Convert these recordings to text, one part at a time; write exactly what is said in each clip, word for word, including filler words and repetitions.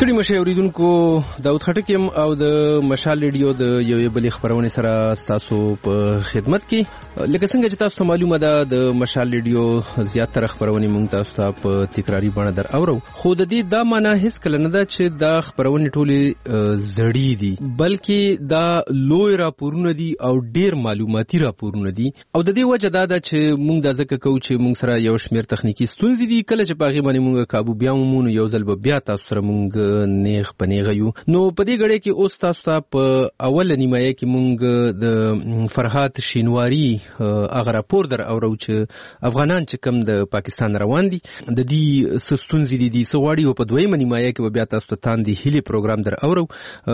ستړي مشه اوریدونکو داود خټک يم او د مشال ریډیو د یو بل خبرونه سره تاسو په خدمت کې. لکه څنګه چې تاسو معلومه ده د مشال ریډیو زیاتره خبرونه مونږ تاسو ته په تکراری بڼه در اورو، خو د دې دا معنی هیڅ کله نه ده چې دا خبرونه ټولې زړې دي، بلکې دا لوی راپورونه دي او ډیر معلوماتي راپورونه دي. او د دې وجه دا ده چې مونږ د ځکه کوو چې مونږ سره یو شمیر تخنیکی ستونزې دي، کله چې باغی باندې مونږ کابو بیا مونږ یو ځل بیا تاسو سره مونږ نیغ پنیغه یو. نو په دې غړې کې اوس تاسو ته په اول نیمایه کې مونږ د فرحات شینواری هغه راپور در اورو چې افغانان چې کم د پاکستان روان دي د دې سستونزې دي دي سواړي او په دویمه نیمایه کې بیا تاسو ته تاندې هلي پروګرام در اورو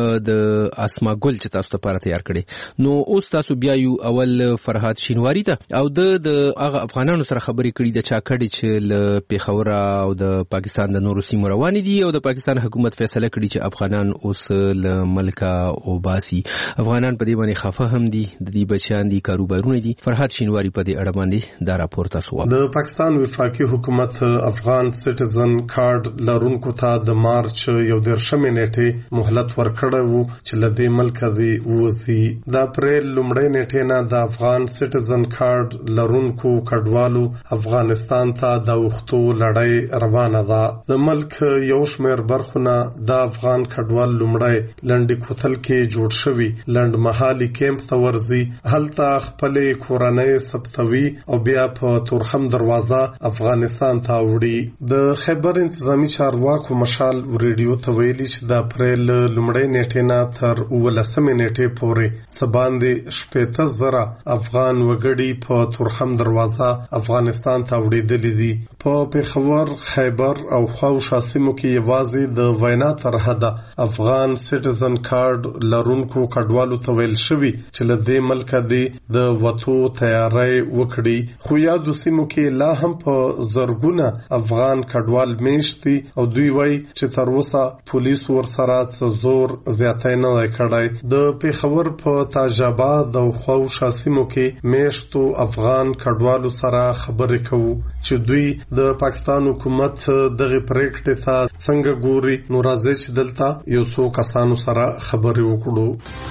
د اسما ګل چې تاسو ته لپاره تیار کړي. نو اوس تاسو بیا یو اول فرحات شینواری ته او د د هغه افغانانو سره خبرې کړي د چا کړي چې ل پیښور او د پاکستان د نورو سیمو روان دي او د پاکستان حکومت فیصله کړی چې افغانان اوس له ملکا او باسي. افغانان په دې باندې خفه هم دي، د دې بچیان دي، کاروبارونه دي. فرحات شینواری په دې اړه باندې دا راپور تاسو وایي. د پاکستان وفاقي حکومت افغان سټیزن کارت لرونکو ته د مارچ یو درشمې نیټه مهلت ورکړی وو چې له دې ملکه دی ووځي. د اپریل لومړۍ نیټې نه د افغان سټیزن کارت لرونکو کډوالو افغانستان ته د وختو لړۍ روانه ده. د ملک یو شمېر برخونه د افغان کډوال لومړی لنډي کوتل کې جوړ شوی لنډ مهالي کیمپ ته ورځي، هلته خپل کورنۍ ثبتوي او بیا په تورخم دروازه افغانستان ته وړي. د خیبر انتظامی چارواکو مشال ریډیو ته ویلي چې د اپریل لومړی نیټې نه تر اوولسمې نیټې پورې څه باندې شپېته زره افغان وګړي په تورخم دروازه افغانستان ته وړېدلي دي. په پیښور، خیبر او خواوشا سیمو کې یوازې د وینا تر حده افغان سټیزن کارت لرونکو کډوالو ته ویل شوی چې له دې ملکه دی د وټو تیاری وکړي. خو یادو سیمو کې لا هم په زرګونه افغان کډوال میشتي او دوی وایي چې تر اوسه پولیس ورسره څه زور زیاتی نه دی کړی. د پیښور په تاجاباد او خواوشا سیمو کې میشتو افغان کډوالو سره خبرې کوو چې دوی د پاکستان حکومت دغه پریکټ ته څنګه ګوري. نو راځي چې دلته یو څو کسانو سره خبرې وکړو.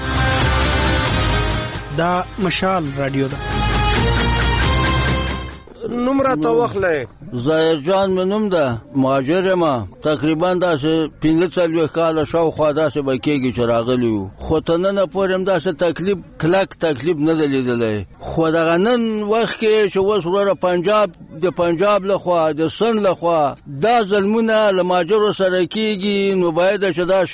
دا مشال رادیو ده. نمره تا واخلې ظاهر جان منوم ده، مهاجر ما تقریبا داسې پنځه څلوېښت کاله شاوخوا داسې به کېږي چې راغلی وو، خو تر ننه پورې هم داسې تکلیف کلک تکلیف نه دی لیدلی. خو دغه نن وخت کې چې اوس وروره پنجاب د پنجاب لخوا د سند لخوا دا ظلمونه له مهاجرو سره کېږي، نو باید چې دا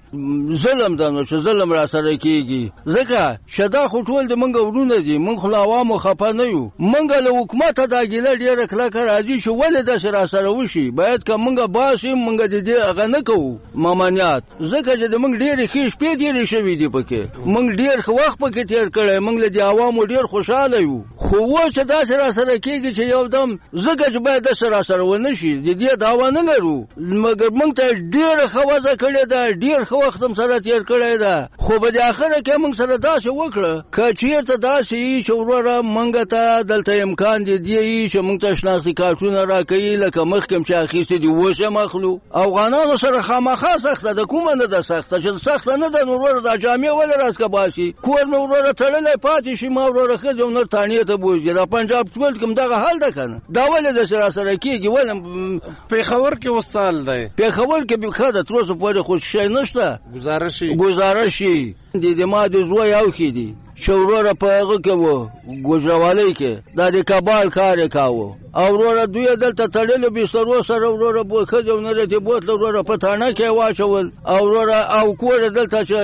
شی ظلم ده، نو چې ظلم را سره کېږي ځکه چې دا خو ټول د موږ ورونه دي، موږ خو له عوامو خفه نه یو. موږ له حکومته دا ګیله ډېره کلکه راځي چې ولې داسې را سره وشي. باید که موږ باسیم موږ د دې هغه نه کوو ممانعت، ځکه چې د موږ ډېرې ښې شپې تېرې شوي دي پکې، موږ ډېر ښه وخت پکې تېر کړی، موږ له دې عوامو ډېر خوشحاله یو. خو اوس چې داسې را سره کېږي چې یو دم ځکه چې باید داسې را سره ونه شي، د دې دعوا نه لرو، مګر موږ ته ډېره ښه وضع کړې ده، ډېر ښه وخت هم سره تېر کړی ده. خو په دې اخره کې موږ سره داسې وکړه که چېرته داسې وي چې وروره موږ ته دلته امکان دی دې وي چې موږ ته شناختی کارتونه راکوي لکه مخکې چې اخیستې دي اوس یې اخلو. افغانانو سره خامخا سخته ده، کومه نه ده سخته، چې سخته نه ده نو وروره دا جامې ولې راسکه باسي، کور مې وروره تړلی پاتې شي، ما وروره ښځې او نر تانې ته بوځي. دا پنجاب ټول کوم دغه حال ده که نه، دا ولې داسې را سره کېږي. ولې پیښور کې اوس سال دی، پیښور کې ښه ده، تر اوسه پورې خو شی نشته، ګزارش شي ګزارش شي د ما د زوی اوښې دي چې وروره په هغه کې وو ګوجروالی کې دا د کبال کار یې کاوه، او وروره دوی دلته تړلو بسترو سره وروره ښځې او نر یې بوتله وروره په تانه کې یې واچول، او وروره او کور یې دلته چې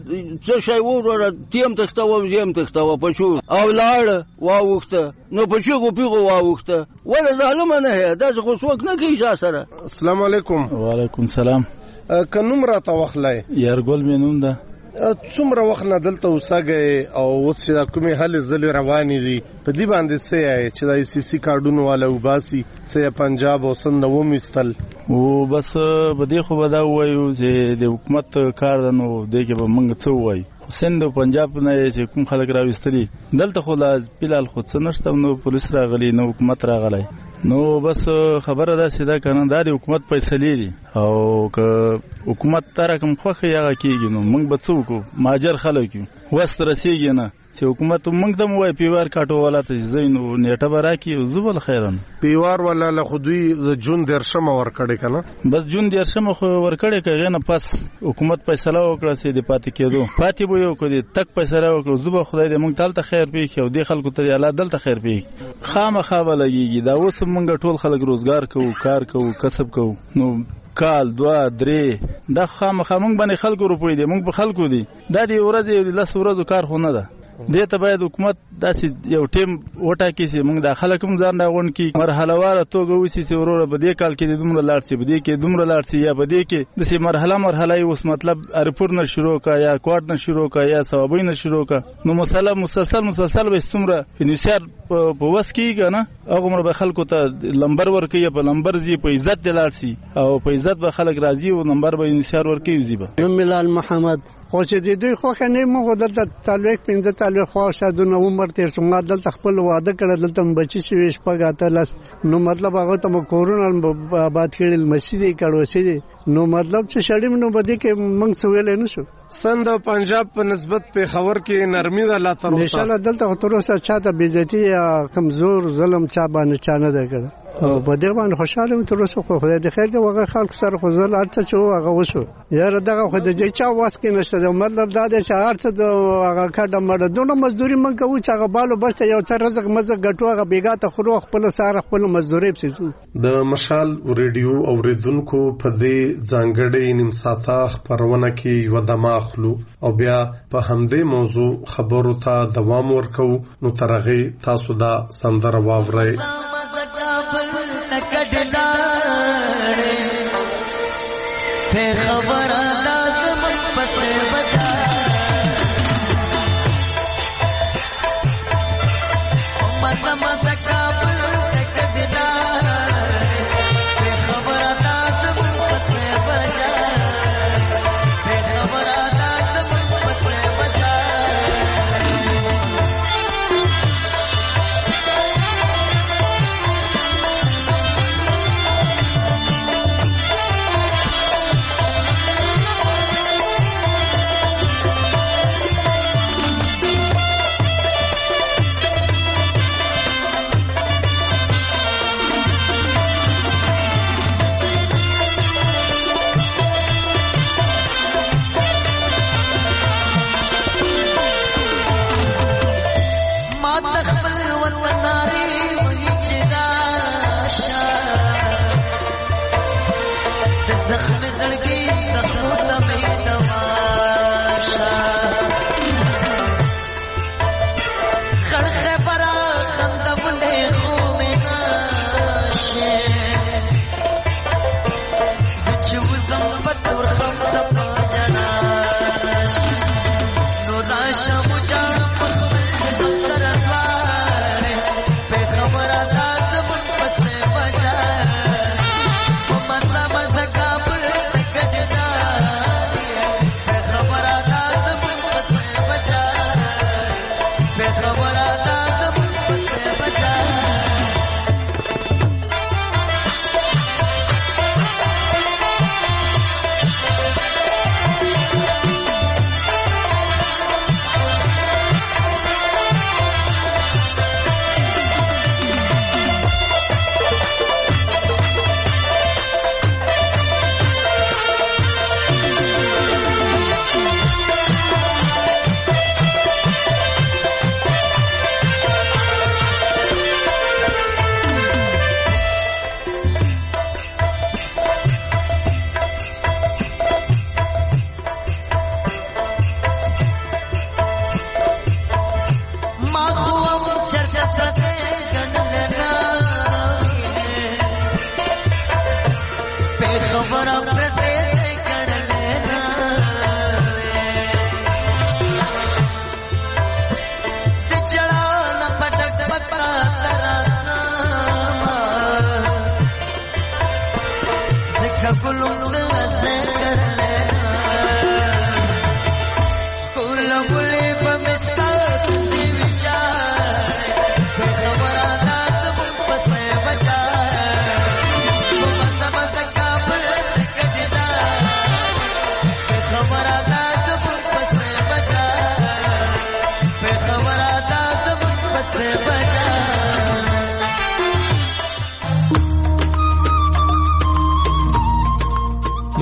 څه شی و وروره تیم تښتوه زیم تښتوه په چور او لاړه واوښته، نو په چیغو پیغو واوښته. ولې ظالمه نه یې داسې خو څوک نه کوي چا سره. السلام علیکم. وعلیکم سلام. که نوم راته واخلی؟ یارګل مې نوم ده. څومره وخت نه دلته اوسېږئ او اوس چې دا کومې هلې ځلې روانې دي په دې باندې څه یې چې دا ای سی سی کارډونه والا وباسي څه یې پنجاب او سند نه ومیستل؟ او بس په دې خو به دا ووایو چې د حکومت کار ده، نو دې کې به موږ څه ووایو. سند او پنجاب نه چې کوم خلک راوستلي دلته خو لا فلحال خو څه نشته، نو پولیس راغلی نو حکومت راغلی، نو بس خبره ده چې دا کنه دا د حکومت فیصلې دي او که حکومت تر کوم خوخه یغه کیږي نو موږ به څه وکړو ماجر خلک یو وست رسیږي نه چې حکومت موږ د موای پیوار کاټو ولا ته زین نیټه براکي زبل خیرن پیوار ولا له خودي د جون درشم ور کړي کنه بس جون درشم خو ور کړي کغه نه پس حکومت فیصله وکړه چې د پاتې کېدو پاتې به یو کړي تک فیصله وکړو زبر خدای دې موږ تل ته خیر پیښ او د خلکو ته الله دلته خیر پیښ خامخا ولګي دا اوس موږ ټول خلک روزګار کوو کار کوو کسب کوو نو کال دوا درې دا خامخا موږ باندې خلکو روپوي دي موږ په خلکو دي دا دی ورځ لس ورځو کار خو نه ده دې ته باید حکومت داسې یو ټیم وټاکي چې موږ د خلک هم ځان راغون کی مرحله واره توګه وسی چې وروره به دې کال کې دومره لاړ شي به دې کې دومره لاړ شي یا به دې کې داسې مرحله مرحله اوس مطلب ارپور نه شروع کا یا کوارډ نه شروع کا یا ثوابین نه شروع کا نو مسله مسلسل مسلسل به څومره انیشار په وس کېږي نه هغه مر به خلکو ته لمبر ورکي په لمبر زی په عزت دلار شي او په عزت به خلک راضي او نمبر به انیشار ورکي زیبه یم ملال محمد خو چې د دوی خوښه نه مو دلته تعلق پنځه تعلق خو شادونه عمر تیر څنګه دلته خپل واده کړل دلته بچی شي شپږ اتلس نو مطلب هغه ته کورونا آباد کړل مسجد کړو سي نو مطلب چې شړیم نو بده کې موږ څویل نه شو سند او پنجاب په نسبت په خبر کې نرمي ده لا تر اوسه انشاءالله دلته تر اوسه چاته بیزتی یا کمزور ظلم چا باندې چانه ده کړ او په دې باندې خوشاله تر اوسه خو خدای دې خیر کې وغه خلک سره خو زل ارڅ چې هغه وشو یاره دغه خو د چا واس کې نشته دا مطلب دا دی چې ارڅ د هغه کډه مړه دونه مزدوري من کوو چې هغه بالو بس یو څه رزق مزه ګټو هغه بیګا ته خورو خپل ساره خپل مزدوري پسې د مشال ریډیو اوریدونکو په دې ځانګړې نیم ساعته خبرونه کې یو دماغ خلو او بیا په همدې موضوع خبرو ته دوام ورکو نو ترغه تاسو دا سندره واورئ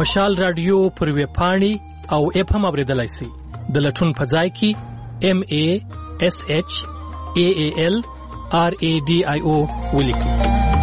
مشال رادیو پر ویب پاڼې او اپ هم اوریدلای شئ. د لټون په ځای کې ام ا اس اچ ا ا ال ار ا ډي آی او ولیکئ.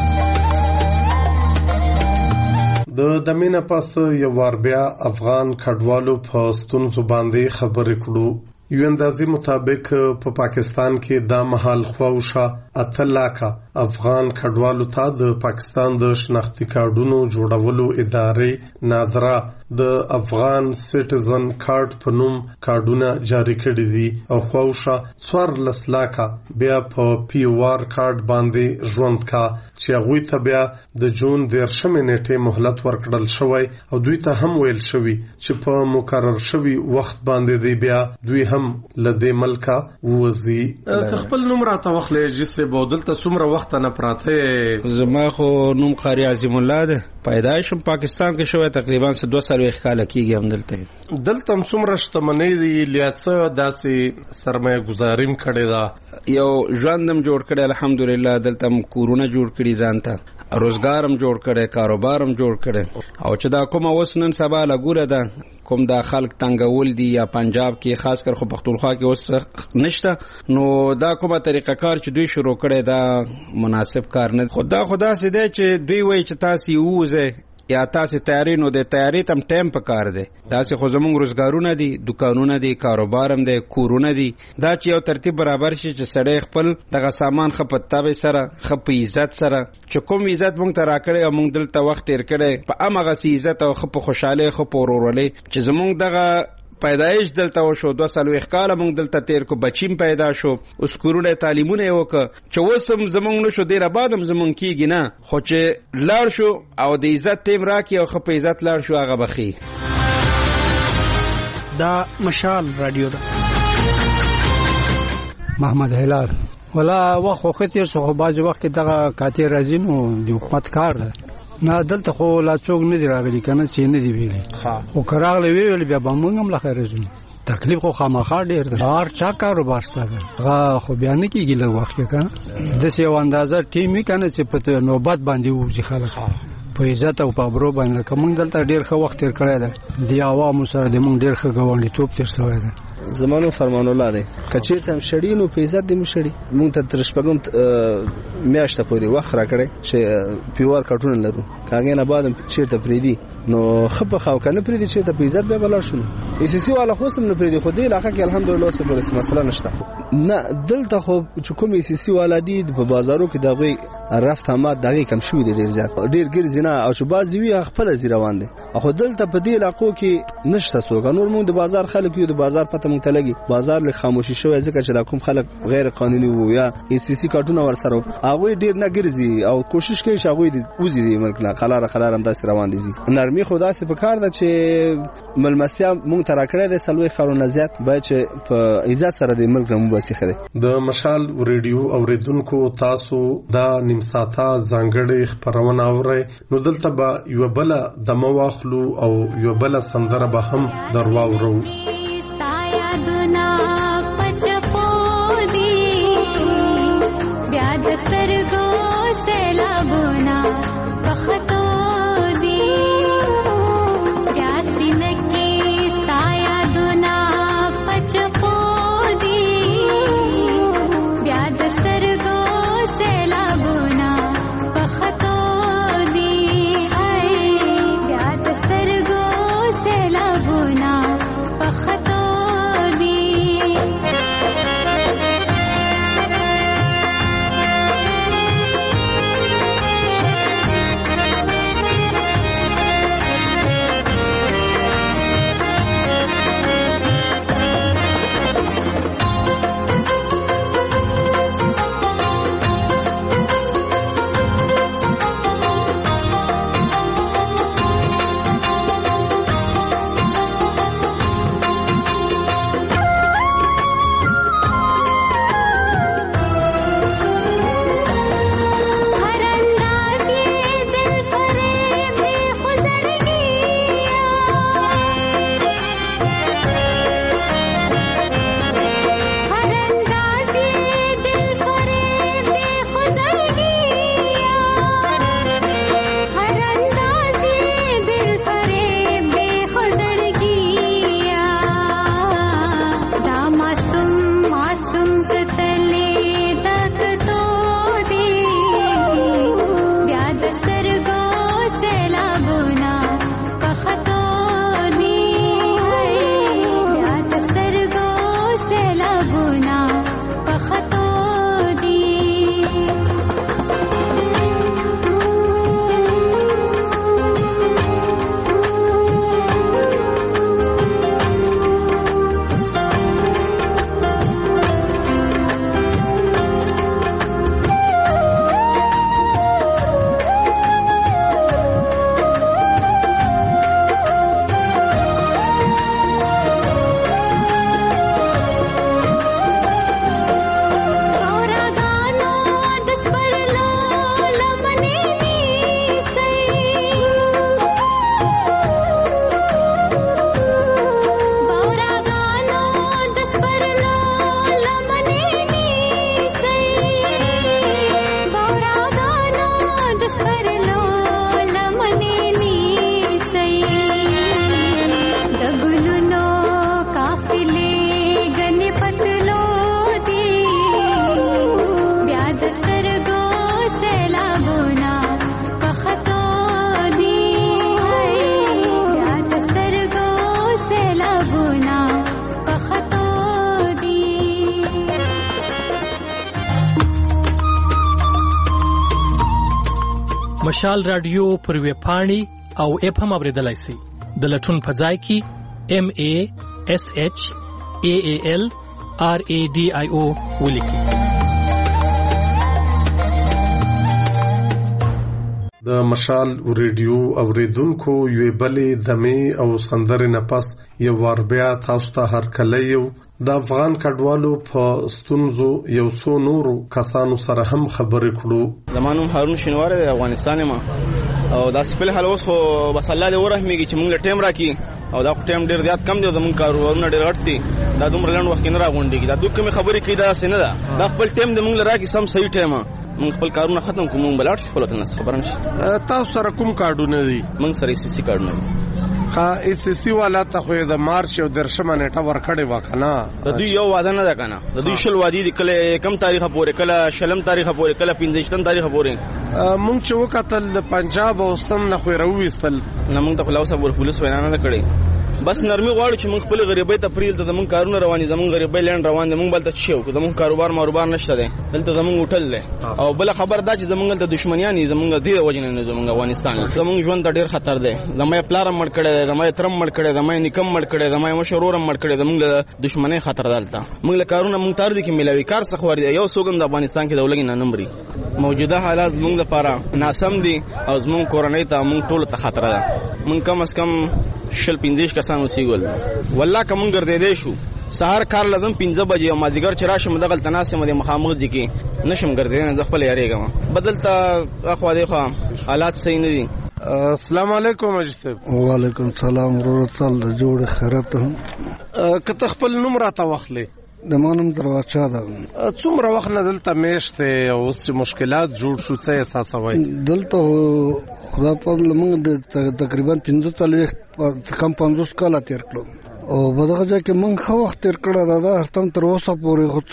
د دمینه پاس یو وار بیا افغان کډوالو په ستونزو باندې خبرې کړو. یو اندازې مطابق په پاکستان کې دا مهال خواوشا اته لاکه افغان کډوالو ته د پاکستان د شناختی کارډونو جوړولو ادارې نادرا د افغان سټیزن کارت په نوم کارډونه جاری کړي دي او خواوشا څوارلس لاکه بیا په پی وار کارت باندې ژوند کا چې هغوی ته بیا د جون دیرشمې نیټې مهلت ورکړل شوی او دوی ته هم ویل شوی چې په مقرر شوی وخت باندې دی بیا دوی هم لدې ملکا ووزي. خپل نوم راته واخلې جسه بودل ته څومره وخت نه پراته؟ زما خو نوم قاری عظیم الله ده. پیدایشم پاکستان کې شوی تقریبا څه دوه سالو کال کېږي هم دلته. دلته هم څومره شتمنۍ دي لیاڅه داسې سرمایه گزاریم کړې ده؟ یو ژوندم جوړ کړی الحمدلله. دلته هم کورونه جوړ کړي ځان ته، روزګار هم جوړ کړی، کاروبار هم جوړ کړی. او چې دا کومه اوس نن سبا لګوره ده کوم دا خلک تنګول دي یا پنجاب کې خاص کر خو پښتونخوا کې اوس نشته، نو دا کومه طریقه کار چې دوی شروع کړي دا مناسب کار نه. خدا خدا سي دی چې دوی وایي چې تاسو یوزه یا تاسو تیاری نو د تیاری تم ټیم په کار دی. تاسو خو زموږ روزګارونه دي، دکانونه دي، کاروبار هم دی، کورونه دي. دا چې یو ترتیب برابر شي چې سړی خپل دغه سامان خپتابه سره خپ عزت سره چې کوم عزت مونږ ته راکړي او مونږ دلته وخت تیر کړي په امغه سي عزت او خپ خوشاله خپ ورورولې چې زموږ دغه پیدایش دلته وشو. دو سالو اخکاله مونږ دلته تیر کو، بچیم پیدا شو، اوس کورونه تعلیمونه وکړه چې وسم زمونږ نشو ډیر آبادم زمونږ کیږي نه، خو چې لاړ شو او د عزت ټیم راکی او خپ عزت لاړ شو هغه بخي. دا مشال رادیو ده. محمد هلال ولا وخت خو تیر څو باز وخت دغه کاته راځي نو د حکومت کار ده. نه دلته خو لا څوک نه دی راغلی کنه چې نه دی ویلي. خو کراغلی ویل بیا به موږ هم لا خیر راځو. تکلیف خو خامخا ډیر ده. هر چا کاروبار ستاسو هغه خو بیا نه کیږي له وخت کنه د څه یو اندازه ټیمي کنه چې په نوبت باندې وځي خلک په عزت او په برو باندې. کوم دلته ډیر ښه وخت تیر کړی ده، دی عوامو سره د مونږ ډیر ښه ګاونډي توپ تیر شوی ده. زمانو فرمان الله دی کچیر تم شړی نو په عزت دی مو شړی. مونږ ته تر شپږم میاشته پورې وخت راکړی چې پیوار کارټون لرو، کاغې نه بعد چیرته پریدي نو خپ خو کنه پریدي چې ته په عزت به بلار شنو. ای سی سی والا خو سم نه پریدي، خو دې علاقه کې الحمدلله اوس پرې مسله نشته. نه دلته خو چې کوم ای سی سی والا دي په بازارو کې دغه رفت هم دغه کم شوی دی ډیر زیات، ډیر ګرځي نه او چې بعضی وی خپل زی روان دي. خو دلته په دې علاقو کې نشته څوک. نور مونږ د بازار خلک یو د بازار پته مونږ ته لګي، بازار له خاموشي شوی ځکه چې دا کوم خلک غیر قانوني وو یا ای سی سی کارتونه ورسره هغه ډیر نه ګرځي او کوشش کوي چې هغه د وزي دي ملک نه خلاره خلاره هم داسې روان دي. نرمي خدا سي په کار ده چې ملمستیا مونږ تر کړه د سلوي خارونه زیات باید چې په عزت سره د ملک مو بسخه ده. د مشال ریډیو اوریدونکو تاسو دا نیم ساعته ځانګړي خبرونه اورئ نو دلته به یو بل د مواخلو او یو بل سندره به هم درواورو. بیا د سترګو سیلابونه پختو دي، بیا سینه کې ستا یادونه پچپو دي، بیا د سترګو سیلابونه پختو دي، بیا د سترګو سیلابونه پختو مشال رادیو پر ویب پاڼې او اپ هم اوریدلای شئ. د لټون په ځای کې ام ای اس ایچ ای ای ال آر ای ډي آی او ولیکئ. د مشال ریډیو اوریدونکو یوې بلې دمې او سندرې نه پس یو وار بیا تاسو ته هرکلی یو. د افغان کډوالو په ستونزو یو څو نورو کسانو سره هم خبرې کړو. زمانوم هارون شینوار د افغانستان ما او دا سپل حال اوس خو بس الله دې ورحمېږي چې موږ ټیم راکې او دا ټیم ډېر زیات کم دی او زموږ کارونه ډېر غټ دي. دا دومره لنډ وخت کې نه راغونډېږي. دا دوه کومې خبرې کوي داسې نه ده. دا خپل ټیم د موږ راکې سم صحیح ټیم موږ خپل کارونه ختم کوو. موږ بلاړ شو خپل وطن څخه خبر نشي. تاسو سره کوم کارډونه دي؟ موږ سره سی سی کارډونه دي. ها اس سی والا ته خو د مارچ او درشمه نیټه ورکړې وکنه. د دوی یو واده نه ده کنه. د دوی شل وادي دي کله کم تاریخه پورې کله شلم تاریخه پورې کله پنځشتم تاریخه پورې. مونږ چې وکتل پنجاب او سم نه خو راوېستل نه مونږ ته خلاص ابو پولیس وینا نه کړې. بس نرمي غواړو چې موږ خپل غریبۍ ته پریل ته زموږ کارونه روان دي. زموږ غریبۍ لند روان دي. موږ بل ته شو زموږ کاروبار ماروبار نشته دی. دلته زموږ هوټل دی او بل خبر دا چې زموږ د دښمنیان دي. زموږ د وجنه نه زموږ افغانستان زموږ ژوند ته ډیر خطر دی. زموږ پلارم مړ کړي دی. زموږ ترم مړ کړي دی. زموږ نکم مړ کړي دی. زموږ مشورورم مړ کړي دی. زموږ د دښمنۍ خطر دلته. موږ له کارونه موږ تر دي کې ملاوي کار څخه ور دي. یو سوګم د افغانستان کې دولګي نه نمبري موجوده حالات زموږ لپاره ناسم دي او زموږ کورنۍ ته موږ ټول ته خطر ده. موږ کم از کم شل پنځه کسان وسیګل والله کوم ګرځیدې شو. سهار کار لازم پنځه بجې او مازیګر چې راشم دغه تناسب مده مخامخ دي کې نشم ګرځیدې نه خپل یاريګم بدلته اخوا دی خو حالات صحیح نه دي. السلام علیکم اجي صاحب. وعلیکم السلام ورحمت الله جوړ خیرت. کته خپل نوم راته واخلې. د مانم دروازه ده. څومره وخت نه دلته میشته او اوس مشکلات جوړ شو څه احساسوي؟ دلته خدا په لمن تقریبا پنځه څلوي کم پنځوس کال تیر کړو او په دغه ځای کې موږ خو وخت تیر کړو. دا د هرتم تر اوسه پورې خو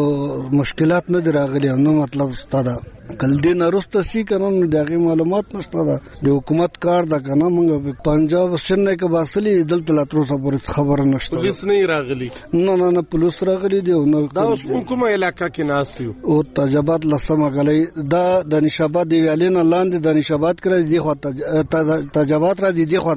مشکلات نه دی راغلي. نو مطلب ستاده کل دې نرسته سي کنه دغه معلومات نشته. دا د حکومت کار دا کنه موږ پنجاب سن کې باسلي دلته لا تر اوسه پورې خبر نشته. پولیس نه راغلي؟ نه نه نه پولیس راغلي دی. نو دا اوس کومه علاقہ کې ناستیو او تجربات لسمه غلي دا د نشابات دی ویلین لاندې د نشابات کړی دی خو تجربات را دي دی خو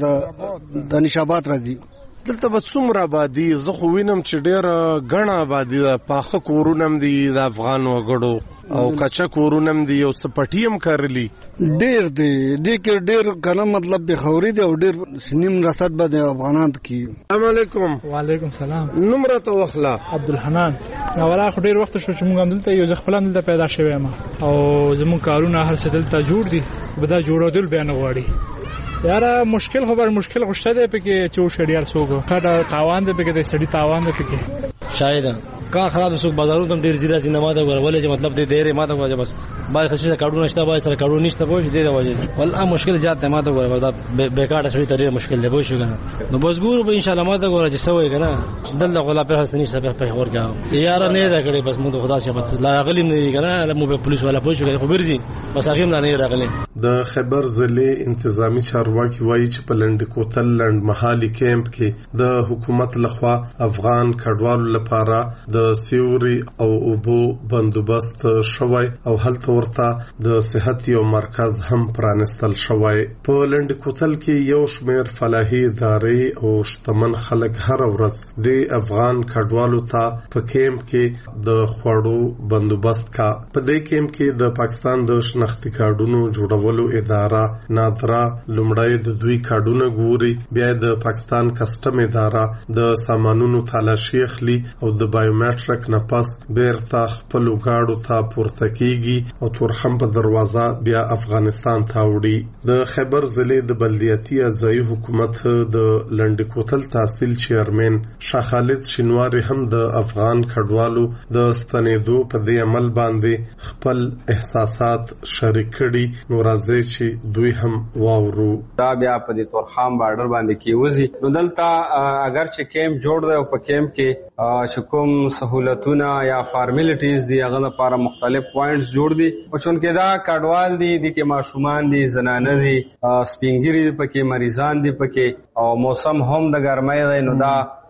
د نشابات را دي. دلته به څومره آبادي؟ زه خو وینم چې ډېر ګڼه آبادي ده. پاخه کورونه هم دي د افغان وګړو او کچا کورونه هم دي او څه پټي هم کرلي ډېر دی. دې کې ډېر کنه مطلب به خوري دی او ډېر نیم رصد به د افغانان کې. السلام علیکم. وعلیکم السلام. نوم راته واخله. عبدالحنان. نو ولا خو ډېر وخت شو چې موږ هم دلته یو ځخ پلان دلته پیدا شوی ما او زموږ کارونه هر څه دلته جوړ دي. به دا جوړول بیان غواړي یاره مشکل خبر مشکل خوشته ده پکې چې شړیار سوګو کډه تاوان ده پکې د سړی تاوان ده پکې شاید کا خراب سو بازارونو تم ډیر زیاده سینما ده ورولې چې مطلب دې ډېر ماته وجه بس باید خصوصا کارونه نشته باید سره کارونه نشته پوه دې وجه والله مشکل زیات ماته ور دا بیکاره سړی ته ډېر مشکل دی پوه شو کنه. نو بس ګورو به ان شاء الله ماته ور چې سوې کنه دلته غلا په حسنی سره په ورګه یاره نه دا کړي بس موږ خدا شه بس لا غلیم نه کنه مو په پولیس والا پوه شو خبر زی بس هغه نه نه راغلي. د خیبر ضلع انتظامی چارواکي وایي چې په لنډ کوتل لنډ محلي کیمپ کې د حکومت لخوا افغان کډوالو لپاره د سیوري او اوبو بندوبست شوی او هلته ورته د صحت یو مرکز هم پرانستل شوی. په لنډ کوتل کې یو شمېر فلاحي ادارې او شتمن خلک هر ورځ د افغان کډوالو ته په کیمپ کې د خوړو بندوبست کا. په دې کیمپ کې د پاکستان د شناختی کارډونو جوړولو اداره نادرا لومړی د دوی کارډونه ګوري بیا د پاکستان کسټم اداره د سامانونو تلاشي اخلي او د بایومټریک نه پس بیرته خپل گاډو ته پورته کیږي او تورخم په دروازه بیا افغانستان ته وړي. د خیبر ضلع د بلدیاتي اعضایي حکومت د لنډ کوتل تحصیل چیرمن شاه خالد شینواری هم د افغان کډوالو د ستنېدو په دې عمل باندې خپل احساسات شریک کړي. نو راځي چې دوی هم واورو. دا بیا په دې تورخم بارډر باندې کیوزي. نو دلته اگر چې کیمپ جوړ دی او په کیمپ کې چې کوم سہولتونه یا فارمیلټیز دي هغه لپاره مختلف پوینټس جوړ دي او چونکه دا کډوال دي د کې ماشومان دي زنانه دي سپینګری پکې مریضان دي پکې او موسم هم د ګرمۍ دی نو دا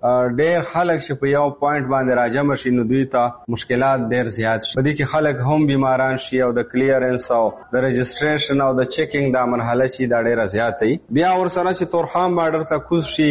ډېر خلک چې په یو پوینټ باندې راجمع شي نو دوی ته مشکلات ډېر زیات شي. په دې کې خلک هم بیماران شي او د کلیرنس او د رجسټریشن او د چیکینګ دا مرحله چې دا ډېره زیاته وي. بیا ورسره چې تورخم بارډر ته کوز شي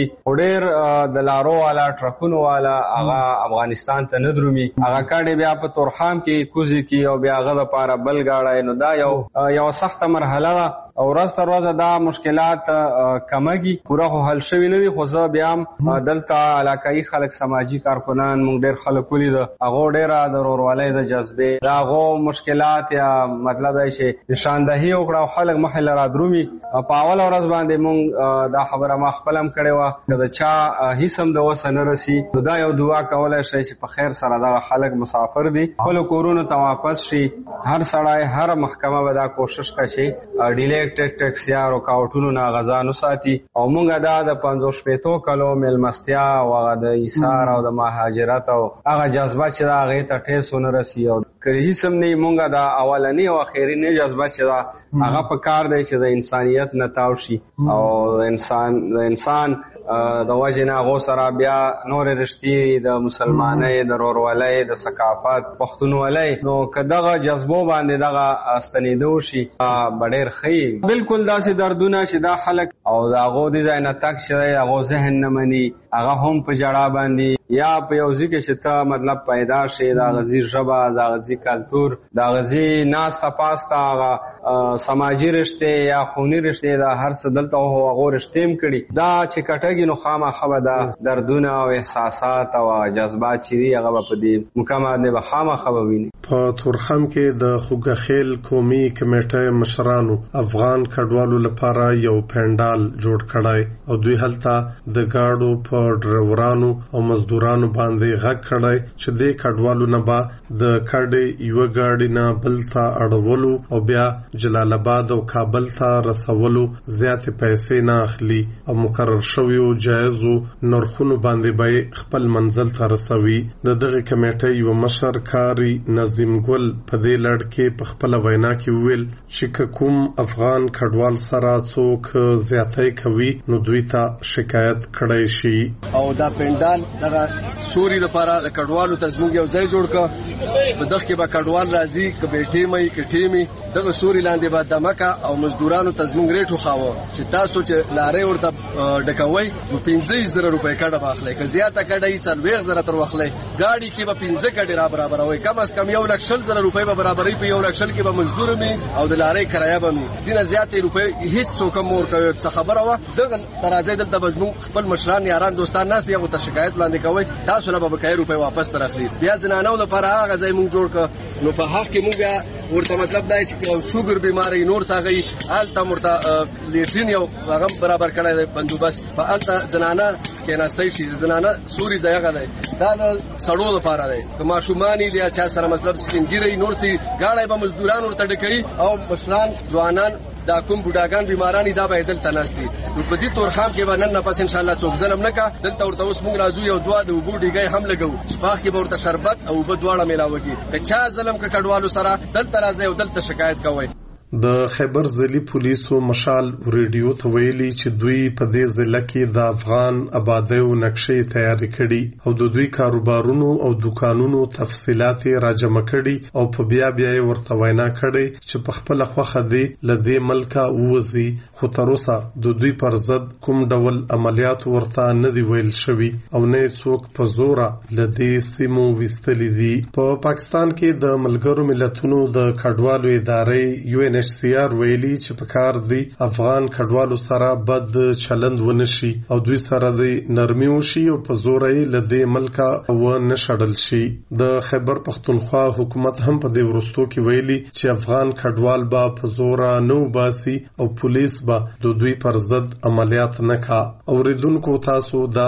ډېر د لارو والا ټرکونو والا هغه افغانستان ته نه درومي، هغه کاډې بیا په تورخم کې کوزي کی او بیا هغه لپاره بل گاډه نو دا یو یو سخت مرحله ده او ورځ تر ورځې دا مشکلات کمږي، پوره خو حل شوي نه دي. خو زه بیا هم دلته علاقایي خلک سماجي کارکنان مونږ ډېر خلک ولیده، هغو ډېره د ورورولۍ د جذبې د هغو مشکلات یا مطلب دی چې نشاندهي وکړه او خلک مخې له رادرومي. په اوله ورځ باندې مونږ دا خبره ما خپل هم کړې وه که د چا هیڅ هم د وسه نه رسي نو دا یو دعا کولی شئ چې په خیر سره دغه خلک مسافر دي خپلو کورونو ته واپس شي. هر سړی هر محکمه به دا کوشش کوي چې ډیلی ټیکسیار او کاوټونو نه غزا نه ساتي او مونږ دا د پنځوس شپېتو کلو میلمستیا او هغه د ایثار او د مهاجرت او هغه جذبه چې دا هغې ته ټیس ونه رسي او که هیڅ هم نه مونږ دا اولنی او اخرینی جذبه چې دا هغه په کار دی چې د انسانیت نه تاو شي او انسان د انسان د وجې نه هغو سره بیا نورې رشتې د مسلمانۍ د ورورولۍ د ثقافت پښتونولۍ نو که دغه جذبو باندې دغه ستنېدو شي به ډېر ښه. بلکل داسې دردونه چې دا خلک او د هغو د ځای نه تګ شوی هغو ذهن نه مني هغه هم په ژړا باندې یا په یو ځای کې چې ته مطلب پیدا شي د هغه ځای ژبه د هغه ځای کلتور د هغه ځای ناسته پاسته هغه سماجي رشتې یا خوني رشتې دا هر څه دلته هغو رشتې هم کړي دا چې کټږي نو خامخا به دا دردونه او احساسات او جذبات چې دي هغه به په دې مقام باندې به خامخا به ویني. په تورخم کې د خوګخیل قومي کمیټې مشرانو افغان کډوالو لپاره یو پندال جوړ کړای او دوی هلته د گاډو په ډرایورانو او مزدورانو باندې غږ کړای چې د کډوالو نه با د کډې یو گاډي نه بل ته اړولو او بیا جلال آباد او کابل ته رسولو زیاتې پیسې نه اخلي او مقرر شویو جایزو نرخونو باندې به خپل منزل ته رسوي. د دغه کمیټې یو مشر کاری نظیم ګل په دې لړ کې په خپل وینا کې ویل چې کوم افغان کډوال سره څوک زیاتې کوي نو دوی ته شکایت کړی شي او دا پندال دغه سوري لپاره د کډوالو تزموږ یو ځای جوړ کړ په دغه کې به کډوال راځي کبيټي مې کټيمي دغه سوري لاندې به دمکا او مزدورانو تزموږ ریټو خاوه چې تاسو چې لارې ورته ډکوي نو پنځه زره روپۍ کډه واخلئ که زیاته کډه یې څلوېښت زره تر واخلئ ګاډي کې به پنځه کډې را برابروئ کم از کم یو لک شل زره روپۍ به برابروي په یو لک شل کې به مزدور مي او د لارې کرایه به مي دینه زیاتې روپۍ هیڅ څوک هم ورکوي څه خبره وه دغه راځئ دلته به زموږ خپل مشران یاران دوستان ناست دي هغو ته شکایت وړاندې کوئ تاسو نه به بقایي روپۍ واپس تر اخلي. بیا زنانو لپاره هغه ځای مونږ جوړ کړ نو په حق کې مونږ بیا ورته مطلب دا چې شوګر بیماری نور څاغي هلته ورته لیټرین یو هغه برابر کړی دی بندوبست په هلته زنانه کېناستی شي زنانه سوري ځای هغه دی دا د سړو لپاره دی که ماشومان دي یا چا سره مطلب سپینګیرئ نور څه ګاډی به مزدوران ورته ډکوي او مشران ځوانان دا کوم بوډاګان بیماران دا به دلته ناستي نو په دې تورخام کې به نن نه پس ان شاء الله څوک ظلم نه کا دلته ورته اوس موږ راځو یو دوا د اوبو ډیګای هم لګو شپاخ کې به ورته شربت او اوبه دواړه میلاوږي که چا ظلم کا کډوالو سره دلته راځي او دلته شکایت کوي. د خیبر ضلعي پولیسو مشال ریډیو ته ویلي چې دوی په دې ضلع کې د افغان آبادیو نقشې تیار کړي او د دوی کاروبارونو او دکانونو تفصیلات راجمع کړي او په بیا بیا ورته وینا کړي چې په خپل خوخه دی لدې ملکه ووزي خو تر اوسه د دوی پر ضد کوم ډول عملیات ورته نه دی ویل شوی او نه څوک په زوره لدې سیمو وستلی دي. په پاکستان کې د ملګرو ملتونو د کډوالو ادارې یو ان ایچ سی آر ویلي چې په کار دی افغان کډوالو سره بد چلند ونشي او دوی سره د نرمي وشي او په زور یې لدې ملکه و نشړل شي. د خیبر پختونخوا حکومت هم په دې ورستو کې ویلي چې افغان کډوال با په زور نه وباسي او پولیس با د دوی پر ضد عملیات نه کا. اوریدونکو تاسو دا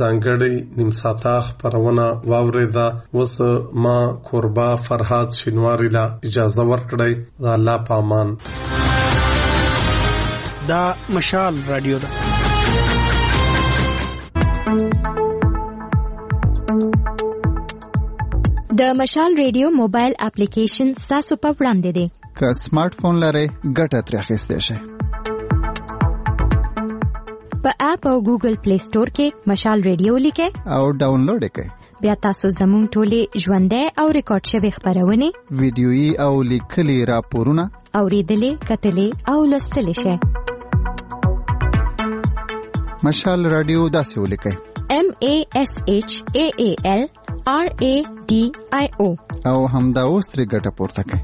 ځانګړی نیم ساعته خبرونه واوریده وس ما قربا فرهاد شینواری لا اجازه ورکړی دا الله پامان. دا مشال رادیو ده. د مشال ریډیو موبایل اپلیکیشن تاسو په وړاندې دی. که سمارټ فون لرئ ګټه ترې اخیستی شئ. په اپ او ګوګل پلی سٹور کې مشال ریډیو لیکه او ډاونلوډ کړئ. بیا تاسو زموږ ټولې ژوندۍ او ریکارډ شوی خبرونه ویډیويي او لیکلي راپورونه اوریدلې کتلې او لوستلې شئ. مشال رادیو داسې ولیکئ: M A S H A A L R A D I O او همدا اوس ترې ګټه پورته کړئ.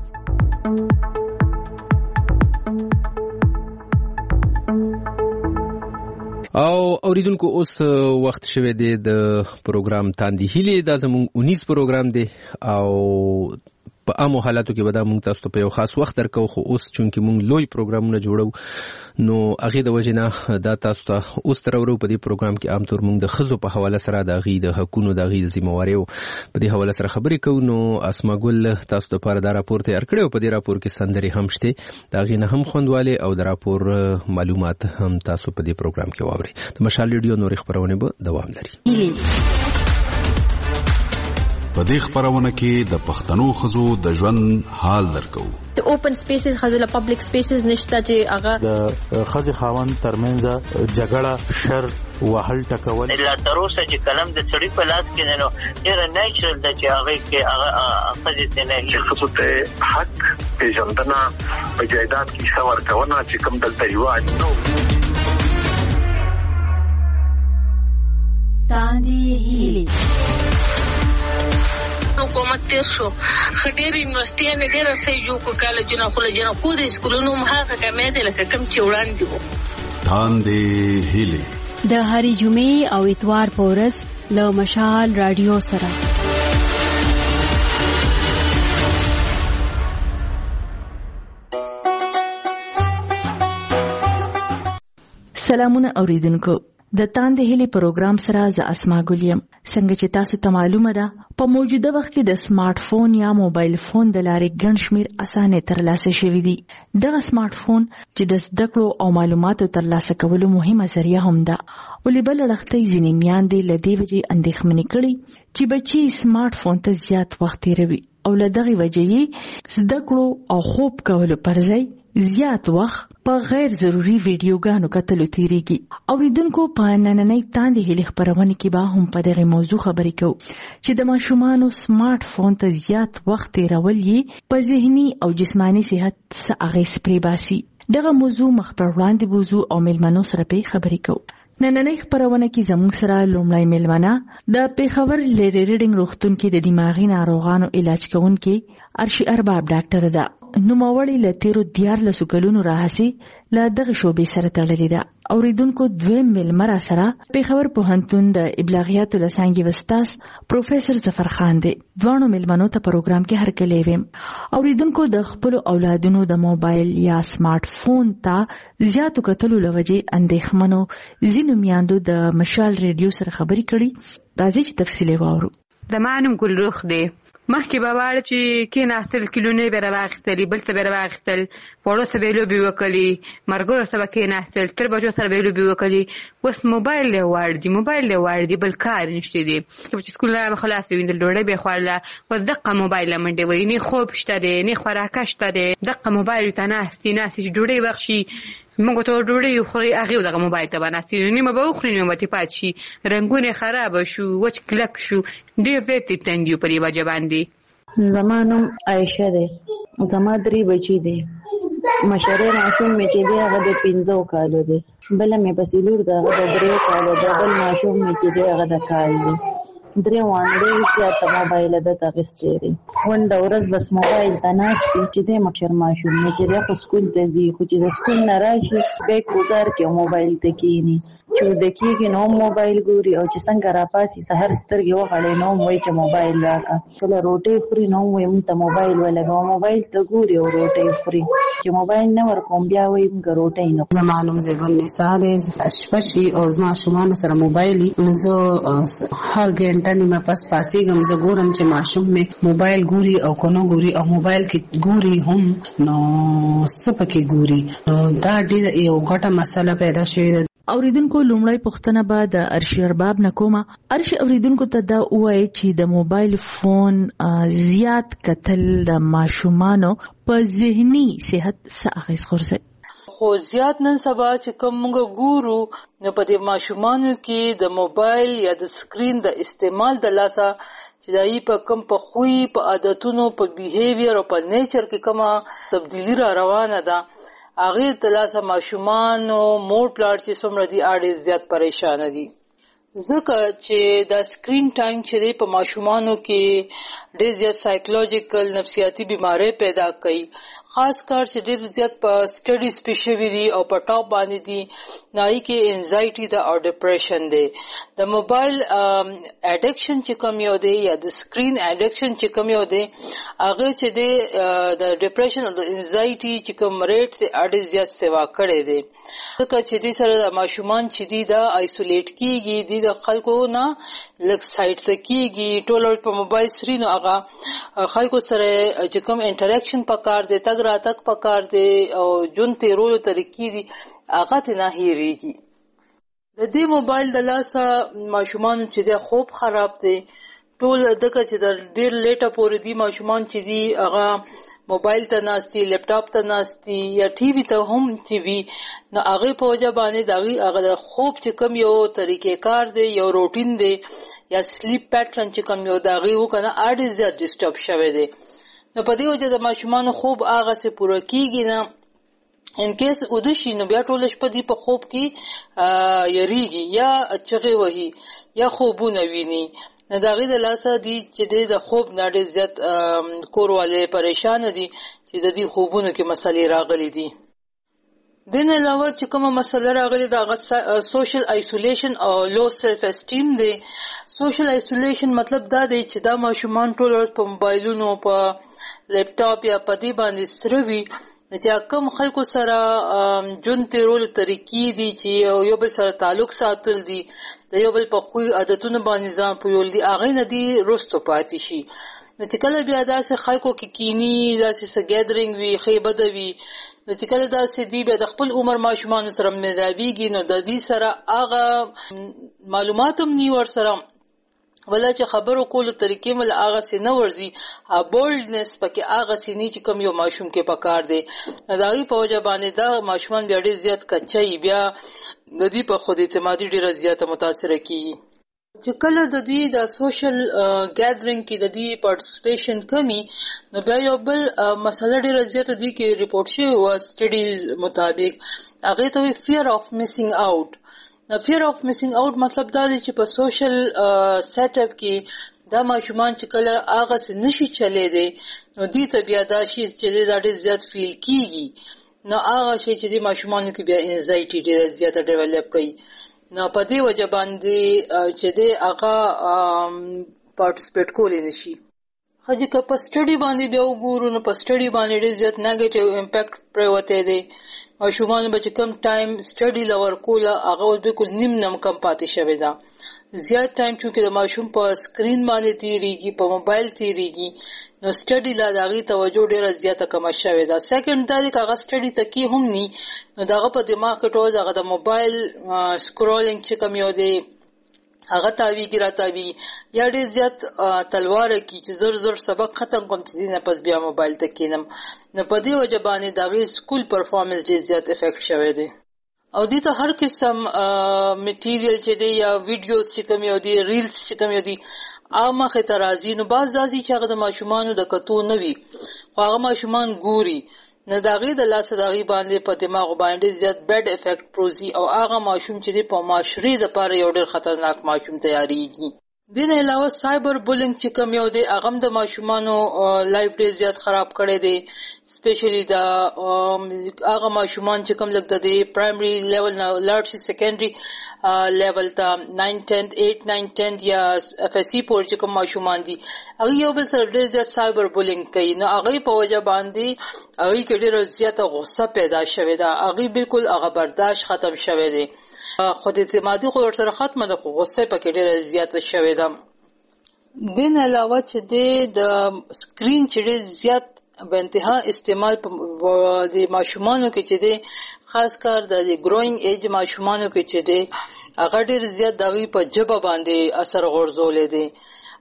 او اوریدونکو اوس وخت شوه دی د پروګرام تاندې هیلې دا زموږ اونیس پروګرام دی او په عامو حالاتو کې به دا موږ تاسو ته په یو خاص وخت درکو، خو اوس چونکې موږ لوی پروګرامونه جوړو نو هغې د وجې نه دا تاسو ته اوس تر ورو په دې پروګرام کې عام طور موږ د ښځو په حواله سره د هغې د حقونو د هغې د ذمهواریو په دې حواله سره خبرې کوو. نو اسما ګل تاسو دپاره دا راپور تیار کړی او په دې راپور کې سندرې هم شته، د هغې نه هم خوندوالی او د راپور معلومات هم تاسو په دې پروګرام کې واورئ. د مشال ریډیو نورې خپرونې به دوام لري. په دې خبرونه کې د پښتنو ښځو د ژوند حال درکو. د اوپن سپیسز ښځو له پبلک سپیسز نشته چې هغه د ښځې خاوند ترمنځ جګړه، شر، وهل ټکول لا تر اوسه چې کلم د سړي په لاس کې نه نو ډېره نیچرل ده چې هغه کې هغه ښځې ته نه چې ښځو ته حق پېژندنه په جایداد کې حصه ورکونه چې کوم دلته رواج نو. تاندې هیلې حکومت تیر شو خډیر یونیورسيټي ډېر صحیح جوړ کړل، کالجونه خو له جنا خو د سکولونو مخه کمې دي لکه کم چې وړاندې وو. تاندې هیلې د هرې جمعې او اتوار په ورځ له مشال رادیو سره. سلامونه اوریدونکو، د تاندې هیلې پروګرام سره ز اسما ګلیم. څنګه چې تاسو ته معلومه ده په موجوده وخت کې د سمارټ فون یا موبایل فون د لارې ګڼ شمیر اسانه ترلاسه شوي دي. دغه سمارټ فون چې د زده کړو او معلوماتو ترلاسه کولو مهمه ذریعہ هم ده، ولې بل لړختې ځینې میاندې له دې وجې اندېښمنې کړي چې بچي سمارټ فون ته زیات وخت تیروي او له دغه وجې زده کړو او خوب کولو پر ځای زیات وخت په غیر ضروري ویډیوګانو کتلو تیریږي. اوریدونکو په نننۍ تاندې هیلې خبرونه کې به هم په دغه موضوع خبرې کوو چې د ماشومانو سمارټ فون ته زیات وخت تیرول یې په ذهني او جسماني صحت څه اغېز پرې باسي. دغه موضوع مخ پر وړاندې بوزو او مېلمنو سره په خبرې کوو. نننۍ خبرونه کې زموږ سره لومړی مېلمنه د پیښور لیډي ریډینګ روغتون کې د دماغي ناروغانو علاج کوونکې ارشي ارباب ډاکټر ده. نوموړی له تیرو دیارلسو کلونو راهیسې له دغه شعبې سره تړلې ده. اوریدونکو دویم مېلمه را سره پیښور پوهنتون د ابلاغیاتو له څانګې استاد پروفیسر ظفر خان دی. دواړو مېلمنو ته پروګرام کې هرکلی ویم. اوریدونکو د خپل اولادونو د موبایل یا سمارټ فون ته زیاتو کتلو له وجې اندېښمنو ځینو میاندو د مشال ریډیو سره خبرې کړي. راځي چې تفصیل واورو. زما نوم ګلرخ دی. مخکې به واړه چې کېناستل کیلونې به راواخیستلې، بل څه به راواخیستل، وړو سره به یې لوبې وکړلې، ملګرو سره به کېناستل، تر بچو سره به یې لوبې وکړلې. اوس موبایل یې واړ دي موبایل یې واړ دي بل کار نشته دی. چې سکول نه به خلاص وي ډوډۍ به یې خوړله، اوس دقه موبایل له منډې وهي، نه خوب شته دی نه خوراکه شته دی، دقه موبایل ته ناستې ناستې چې ډوډۍ وخت شي موږ ته ډوډۍ وخوري هغې دغه موبایل ته به ناستې نیمه به وخوري نیمه به ترې پاتې شي، رنګونه یې خرابه شو، وچ کلک شو، ډېر ډېر ترې تنګ یو په دې وجه باندې. زما نوم عایشه دی. زما درې بچي دي. مشره ماشوم مې چې دی هغه د پنځو کالو دی، بله مې پسې لور ده هغه د درې کالو ده، بل ماشوم مې چې دی هغه د کال دی. درې واړه ډېر زیاته موبایل دته اخیستی دی. ونډه ورځ بس موبایل ته ناست دی چې دی مشر ماشوم مې چې دی خو سکول ته ځي، خو چې د سکول نه راشي بیګ ګزار کې موبایل ته کښېني، چې وده کېږي نو موبایل ګوري، او چې څنګه راپاسي سحر سترګې وغړې نو هم وایي چې موبایل راکړه، کله روټۍ خوري نو هم وایي موږ ته موبایل ولګوه، موبایل ته ګوري او روټۍ خوري، چې موبایل نه ورکوم بیا وایي موږ روټۍ نه. زما نوم زیبل نسا دی. شپه شي او زما ماشومانو سره موبایل نو زه هر ګنټه نیمه پس پاسېږم، زه ګورم چې ماشوم مې موبایل ګوري او که نه ګوري، او موبایل کې ګوري هم نو څه پکې ګوري، نو دا ډېره یو ګټه مسله پیدا شوې ده. اوریدونکو لومړی پوښتنه به د ارشي ارباب نه کومه. ارشي اوریدونکو ته دا وایي چې د موبایل فون زیات کتل د ماشومانو په ذهني صحت څه اغېز غورځوي؟ خو زیات نن سبا چې کوم موږ ګورو نو په دې ماشومانو کې د موبایل یا د سکرین د استعمال د لاسه چې دای په کم په خوې په عادتونو په بیهیویر او په نیچر کې کومه تبدیلی را روانه ده هغه د لاسه ماشومانو مور پلاټ چې څومره دي اړ زیات پریشان دي ځکه چې دا سکرین ټایم چې په ماشومانو کې ډېر زیات سایکولوژیکل نفسیاتي بیماری پیدا کوي خاص کار چې ډېر زیات په سټډیز په شوی دي او په ټاپ باندې دي نای کې انزایټي دا او ډیپریشن دی د موبایل اډکشن چې کوم یو دی یا د سکرین اډکشن چې کوم یو دی هغه چې دی د ډیپریشن او د انزایټي چې کوم ریټ دی اډ زیات سیوا کړي دی ځکه چې دې سره د ماشومان چې دی دا آیسولیټ کیږي دي د خلکو نه لک سایت ته کیږي ټول په موبایل سری نو هغه خلکو سره چې کوم انټریکشن پکار دی تګ راتک پکار دی او جون تیرولو طریقې دي هغه ته نه هېریږي د دې موبایل د لاسه ماشومان چې د خوب خراب دي ټول دغه چې د ډیر لیټه پورې دي ماشومان چې دي هغه موبایل ته ناشتي لپټاپ ته ناشتي یا ټي وي ته هم ټي وي نو هغه په وجه باندې دغه هغه خوب چې کم یو طریقې کار دی یو روټین دی یا سلیپ پیټرن چې کم یو دغه وکنه اړ زیات ډیسټرب شوی دی نو په دې وجه د ماشومان خوب هغه څه پوره کیږي نه ان کیس ودشي نو بیا ټول شپه دی په خوب کې یریږي یا چغې وهي یا خوبونه ویني نه دغه د لاسه دي چې د خوب نه ډېر زیات کورواله پریشان دي چې د دې خوبونو کې مسلې راغلي دي دین علاوه چې کومه مسله راغلي دا سوشل آیسولیشن او لو سیلف اسټیم دی سوشل آیسولیشن مطلب دا دی چې دا ماشومان ټول په موبایلونو په لپټاپ یا په دې باندې سروي چې کوم خلکو سره جون تیرول طریقې دي چې یو بل سره تعلق ساتل دي د یو بل په خوې عادتونو باندې ځان پویول دي هغه نه دي رستو پاتې شي نو چې کله بیا داسې خلکو کې کینی داسې سګیدرینګ وي خیبه وي نو چې کله داسې دی بیا د خپل عمر ماشومان سره مدابيږي نو د دې سره هغه معلومات هم ني ور سره ولا چې خبرو کولو طریقې مل هغه سي نه ورزي ا بولډنس پکې هغه سي نه چې کوم یو ماشوم کې پکار دی داغي په وجه باندې دا ماشومان بیا ډېر زیات کچای بیا د دې په خود اعتمادي ډېر زیات متاثر کیږي چې کله د دې د سوشل ګیدرینګ کې د دې پارټیسپیشن کمی نو بیا یو بل مسله ډېر زیات دي کې ریپورت شوی و سټډیز مطابق هغه ته فیر اف میسینګ اوټ نو فیر اف میسینګ اوټ مطلب دا دی چې په سوشل سیټ اپ کې دا ماشومان چې کله هغه څه نشي چلے دي نو دې ته بیا دا شی چې ډېر زیات فیل کیږي نو هغه شی چې د ماشومان کې بیا انزایټي ډېر زیات ډیولپ کوي نو په دې وجه باندې چې د هغه پارټیسپیټ کولای نشي خځه که په سټډي باندې بیا وګورو نو په سټډي باندې ډېر زیات نیگیټیو امپیکټ پروته دی ماشومان به چې کم ټایم سټډي لور کوله هغه بالکل نیم نم کم پاتې شوی دا زیات ټایم چې د ماشوم په سکرین باندې تیریږي په موبایل تیریږي نو سټډي لا دغه توجه ډیره زیاته کم شوی دا سیکنډ دا چې هغه سټډي تکي هم ني نو دغه په دماغ کې ټول هغه د موبایل سکرولینګ چې کم یو دی هغه تاویږي راتاوي یا ډېر زیات تلوار کی چې زر زر سبق ختم کوم چې نه پس بیا موبایل ته کینم نه په دې وجه باندې دا وی سکول پرفارمنس ډېر زیات افیکټ شوی دی او دې ته هر قسم میټیریل چې دی یا ویډیوز چې کوم یو دی ریلز چې کوم یو دی عامه خطرازي نو باز ځي چې هغه د ماشومان د کتو نه وي خو هغه ماشومان ګوري نه داغي د لاس داغي باندې په دماغ باندې زیات بیډ افیکټ پروزي او هغه ماشوم چې په معاشري د پاره یو ډېر خطرناک ماشوم تیاریږي دین علاوه سایبر بولینګ چې کوم یو دی هغه د ماشومانو لایف ډېر زیات خراب کړي دي سپیشلی دا هغه ماشومان چې کوم لګته دي پرایمري لیول نه لارج سیکنډري لیول ته ناین ټین ایټ ناین ټین یا اف اس سی پور چې کوم ماشومان دي هغه یو بل سره ډېر زیات سایبر بولینګ کوي نو هغه په وجه باندې هغه کې ډېر زیات غصه پیدا شوه دا هغه بالکل هغه برداشت ختم شوه دي خود اعتمادي خو ورسره ختمه ده خو غصه پکې ډېر زیات شوه ده دین علاوه چې د سکرین چې زیات په انتها استعمال د ماشومانو کې چې د خاص کار د ګروینګ ایج ماشومانو کې چې د هغه ډېر زیات دغه په جبه باندې اثر غورځولې دي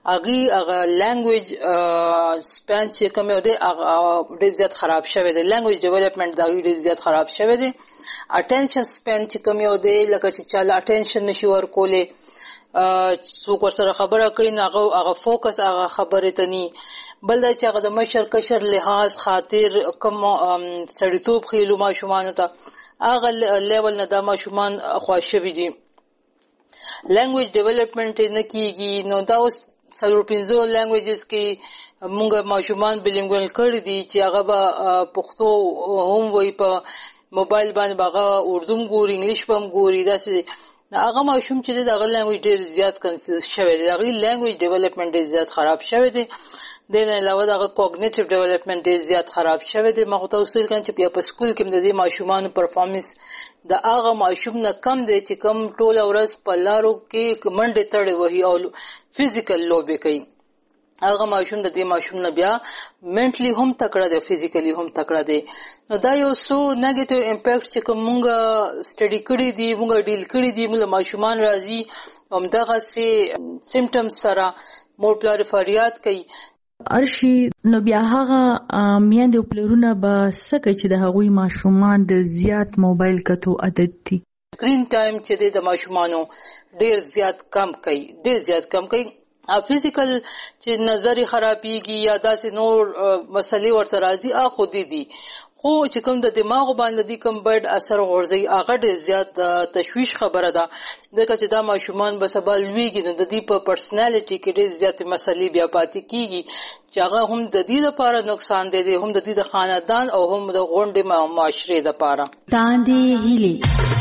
اغي اغه لانګویج سپین چې کوم دی اغه ډیر زیات خراب شوی دی لانګویج ډیولپمنٹ دا ډیر زیات خراب شوی دی اټینشن سپین چې کوم دی لکه چې چاله اټینشن نشي ورکولې څوک ورسره خبره کوي هغه هغه فوکس هغه خبره تني بل دا چې هغه د مشر کشر لحاظ خاطر کوم سړیتوب خېلو ما شومان ته هغه لیول نه د ما شومان خواشوي دي لانګویج ډیولپمنٹ نه کیږي نو دا اوس څلور پنځه لانګویجز کې موږ ماشومان بلینګوال کړی دي چې هغه به پښتو هم وای په موبایل باندې هغه اردو ګوري انګلیش هم ګوري داسې هغه ماشوم چې د هغه لانګویج ډیر زیات کنفیوز شوی دی هغه لانګویج ډیولپمنٹ ډیر زیات خراب شوی دی د نه علاوه هغه کوګنیټیو ډیولپمنٹ ډیر زیات خراب شوی دی مخ ته وصول کړي چې په سکول کې د دې ماشومان پرفارمنس د هغه ماشوم نه کم دی چې کم ټول ورځ په لارو کې کمنډه تړي وهي او فزیکل لوبي کوي هغه ماشوم د دې ماشوم نه بیا منټلی هم تکړه دی فزیکلی هم تکړه دی نو دا یو سو نیگیټیو امپیکټ چې کومه سټډي کړی دی موږ ډیل کړی دی موږ ماشومان راځي همدغه سي سیمټمز سره مور پلار فریاد کوي ارشي نو بیا هغه میاندې پلرونه به سکه چې د هغوی ماشومان د زیات موبایل کتو عادت دي سکرین ټایم چې د ماشومانو ډیر زیات کم کوي ډیر زیات کم کوي فزیکل چې نظر خرابېږي یا داسې نور مسلې ورته راځي اخو دي دي خو چې کوم د دماغ باندې د کوم بد اثر غورځي هغه ډیر زیات تشویش خبره ده ځکه چې دا ماشومان به سبا لویږي د دې په پرسنالټي کې ډیر زیات مسلې بیا پاتې کیږي چې هغه هم د دې لپاره نقصان دی هم د دې د خاندان او هم د غونډې معاشرې لپاره تاندې هیلي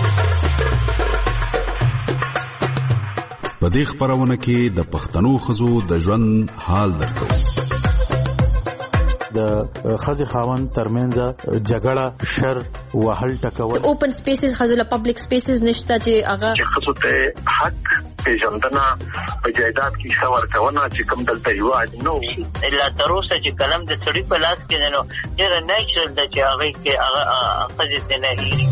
په دې خبرونه کې د پښتنو خزو د ژوند حال درکو د خزي خاوند ترمنځ جګړه شر وهل ټکول اوپن سپیسز خزله پبلک سپیسز نشته چې هغه خزو ته حق پیژندنه په جایداد کې څور کونه چې کوم دلته یو نو الا تر اوسه چې کلم د سړي په لاس کې نو ډېر نیچرل د چې هغه کې هغه خزي نه هېري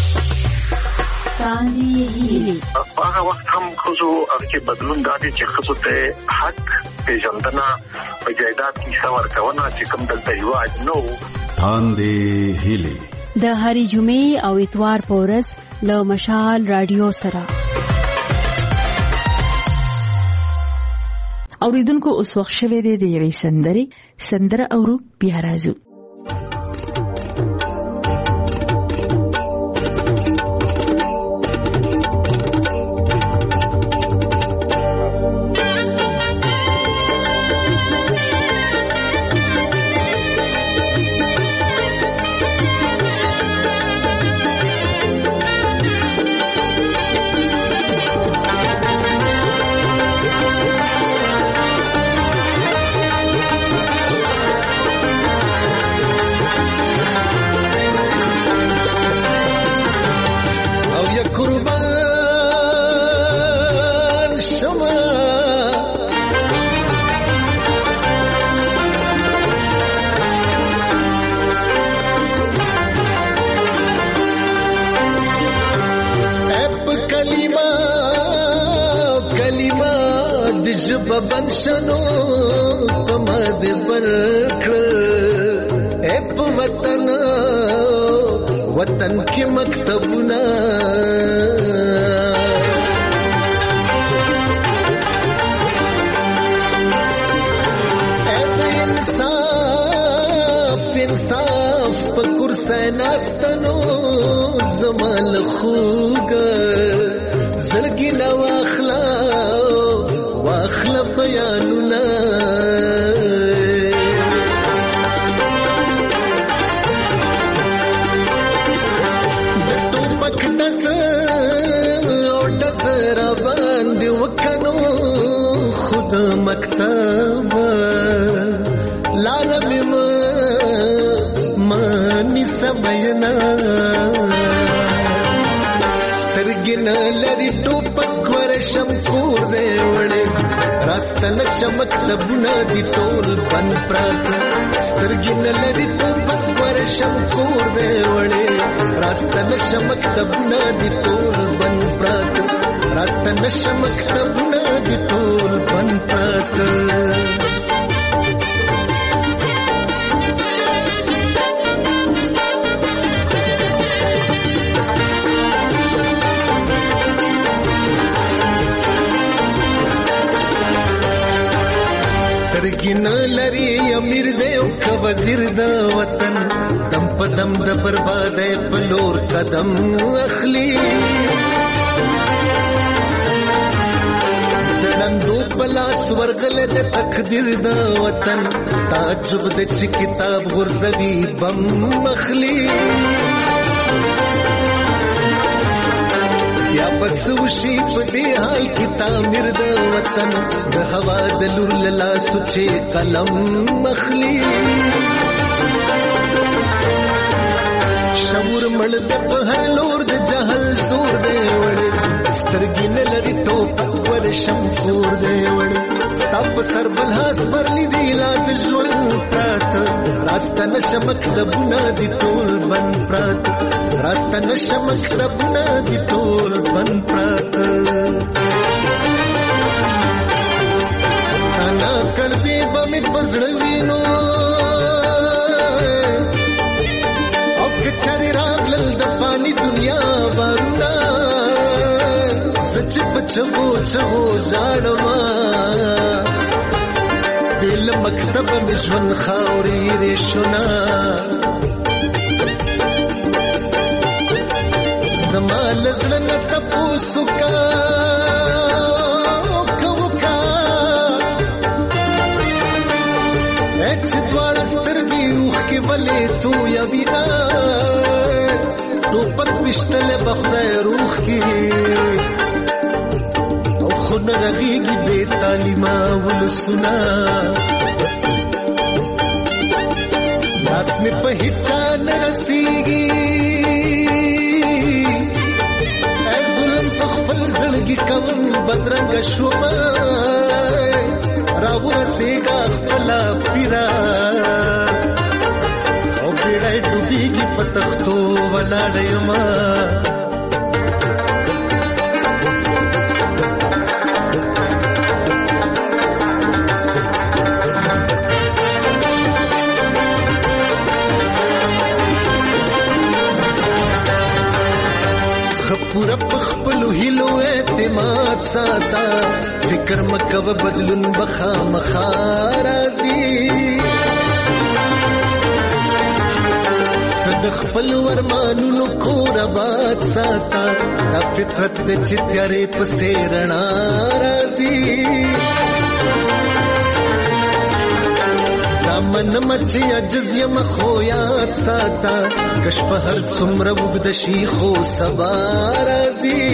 هغه وخت هم خزو هغه بدلون دادي چې خزو ته حق پیژندنه په جایداد کې څور کونه چې کوم دلته یو نو تاندې هیلي د هری جمعې او اتوار په ورځ له مشال رادیو سره اوریدونکو اوس وخت شوه دی د یوې سندري سندره اورو بیا راځو بنشنو پمد برکل اپ وطن وطن کی مکتبنا انصاف انصاف پکر سیناستنو زمال خوګ زړګي نو اخلا واخلا بیانونا دتو پک دس او دس را باندې وکنو خود مکتب لارم ما مانی سمینا سترګنا لري ټوپک ورشم کور دی وړي راستنه چمک لبونه دي ټول بن پرات سترګنا لري ټوپک ورشم کور دی وړي راستنه چمک لبونه دي ټول بن پرات راسته نشه مکتبونه دي ټول بند پراته سترګینه لري امیر دی او که وزیر د وطن دم په دم د بربادۍ په لور قدم اخلي دړندو په لاس ورغلی د تقدیر د وطن تعجب د چې کتاب غورځوي بم اخلي یا بس وشي په دې حال کې تعمیر د وطن د هوا د لور له لاسو چې قلم اخلي شعور مړ د په هر لور د جهل زور دی وړې سترګې نه لري ټوپک ورشم کور دی وړې ستا په سر بل هاس برلی دی لا د ژوند پراته راسته نشه مکتبونه دي ټول بند پراته راسته نشه مکتبونه دي ټول بند پراته ستانا کړدې به مې په زړه وینو او که چارې راغلل د فاني دنیا بارونه زه چې په چغو چغو ژاړمه بې له مکتبه مې ژوند خاورې ریشونه زما له زړه نه تپوس وکړه وکړه وکړه چې دواړه سترګې اوښکې ولې تویوینه ټوپک ویشتلی به خدای روح کې او خو نه رغېږي بې تعلیمه ولسونه لاس مې په هېڅ چا نه رسېږي زړګي کوم بدرنګ شومه راورسېږه خپله پیره او بیړۍ ډوبېږي په تختو ولاړه یمه پورا پخپلو هیلو اعتماد ساتا فکر مکو بدلون بخا مخارازی د خپل ورمانونو کور آباد ساتا دا فطرت د چتیارې پسې رڼا راځي من مچی عجز یم خو یاد ساتا کش په هر څومره وګد شي خو سبا راځي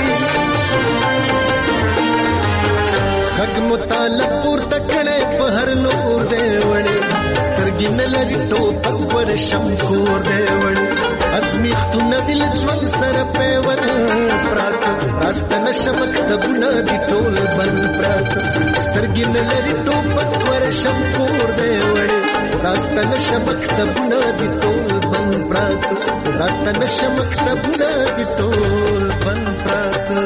حق مطالب پورته کړي په هر لور دی وړي سترګې نه لري ټوپک ورشم کور دی وړي ازمیختونه دل ژوند سره پیور پراته راسته نشه مکتبونه دي ټول بند پراته سترګې نه لري ټوپک ورشم کور دی وړي راسته نشه مکتبونه دي ټول بند پراته راسته نشه مکتبونه دي ټول بند پراته.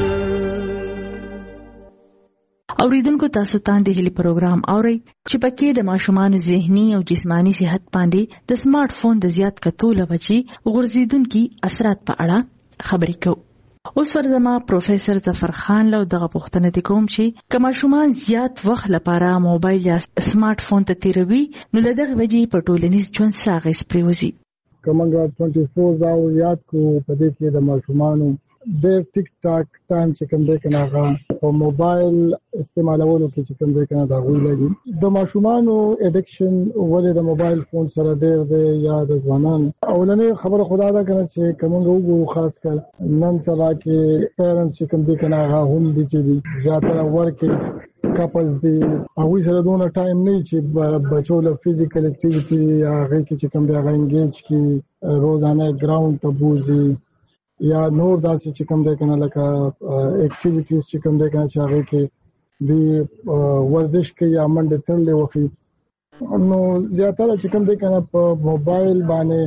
اوریدونکو تاسو ته د هلي پروګرام اوري چې پکې د ماشومانو ذهني او جسماني صحت باندې د سمارټ فون د زیات کتو لوجي غورځیدونکو اثرات په اړه خبرې کوو. اوس ورځما پروفیسور ظفر خان له دغه پوښتنه کوم چې کما شومان زیات وخت لپاره موبایل یا سمارټ فون ته تیروي نو له دغه وجې په ټولنیز ژوند ساغه سپریوزي. کومنګ چوبیس زاو یاد کو په دې کې د ماشومانو د ټیک ټاک ټایم چې کوم دی کنه هغه په موبایل استعمالولو کې چې کوم دی کنه دا غوي لګي د ماشومانو اډکشن ولې د موبایل فون سره ډېر دی یا د ځوانان اولنې خبره خدا دا کنه چې کومنګ وګورو خاص کر نن سبا کې پیرنټس چې کوم دی کنه هغه هم دي چې زیاتره ورک کپلز دی هغه سره دونه ټایم نه چې بچو له فزیکل اکټیویټي هغه کې چې کوم دی هغه انګیج کی روزانه ګراوند ته بوزي یا نور داسې چې کوم دی کنه لکه اکټیویټیز چې کوم دی کنه چې هغه کې دی ورزش کوي یا منډه تړلې وخی نو زیاتره چې کوم دی کنه په موبایل باندې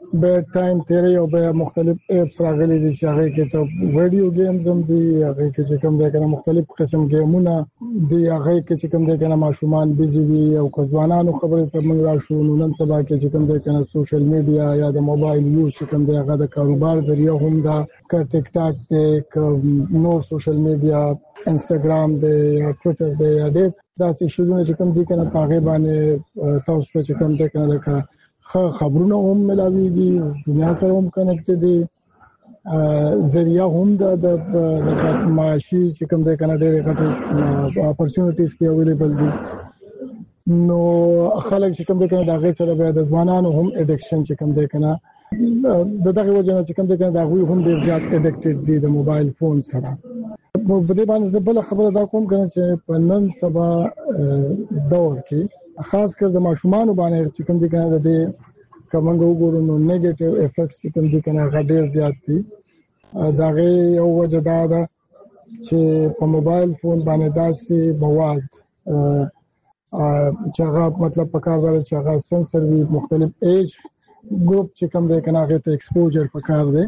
به ټایم تیری او به مختلف اپس راغلي دي چې هغه کې ته ویډیو گیمز هم دي، هغه کې چې کوم دی کنه مختلف قسم گیمونه دي، هغه کې چې کوم دی کنه ماشومان بیزی وي او ځوانانو خبرې ته موږ راشو. نو نن سبا کې چې کوم دی کنه سوشل میډیا یا د موبایل یوز چې کوم دی هغه د کاروبار ذریعہ هم دا ک ټیک ټاک دی، نور سوشل میډیا انستګرام دی یا ټویټر دی یا ډېر داسې شیونه چې کوم دی کنه په هغه باندې تاسو ته چې کوم دی کنه لکه خبرونه هم ملاويږي، دنیا سره هم کنیکټ دي، ذریعہ هم د معاشي چې کوم دی کنه ډېر غټ اپورچونټیز کې اویلیبل دي. نو خلک چې کوم دی کنه دا غي سره به د ځوانانو هم اډکشن چې کوم دی کنه د دغه وجه چې کوم دی کنه دا غوي هم ډېر زیات اډکټډ دي د موبایل فون سره. په دې باندې زبل خبره دا کوم کنه چې په نن سبا دور کې خاص کر د ماشومان باندې چې کوم دي کنه د کومنګ وګورو نو نیگیټیو افیکټس چې کوم دي کنه هغه ډېر زیات دي. دا غي یو وجه دا ده چې په موبایل فون باندې داسې مواد چې هغه مطلب په کار راځي چې هغه سنسر وي، مختلف ایج ګروپ چې کوم دی کنه هغه ته ایکسپوجر په کار دی.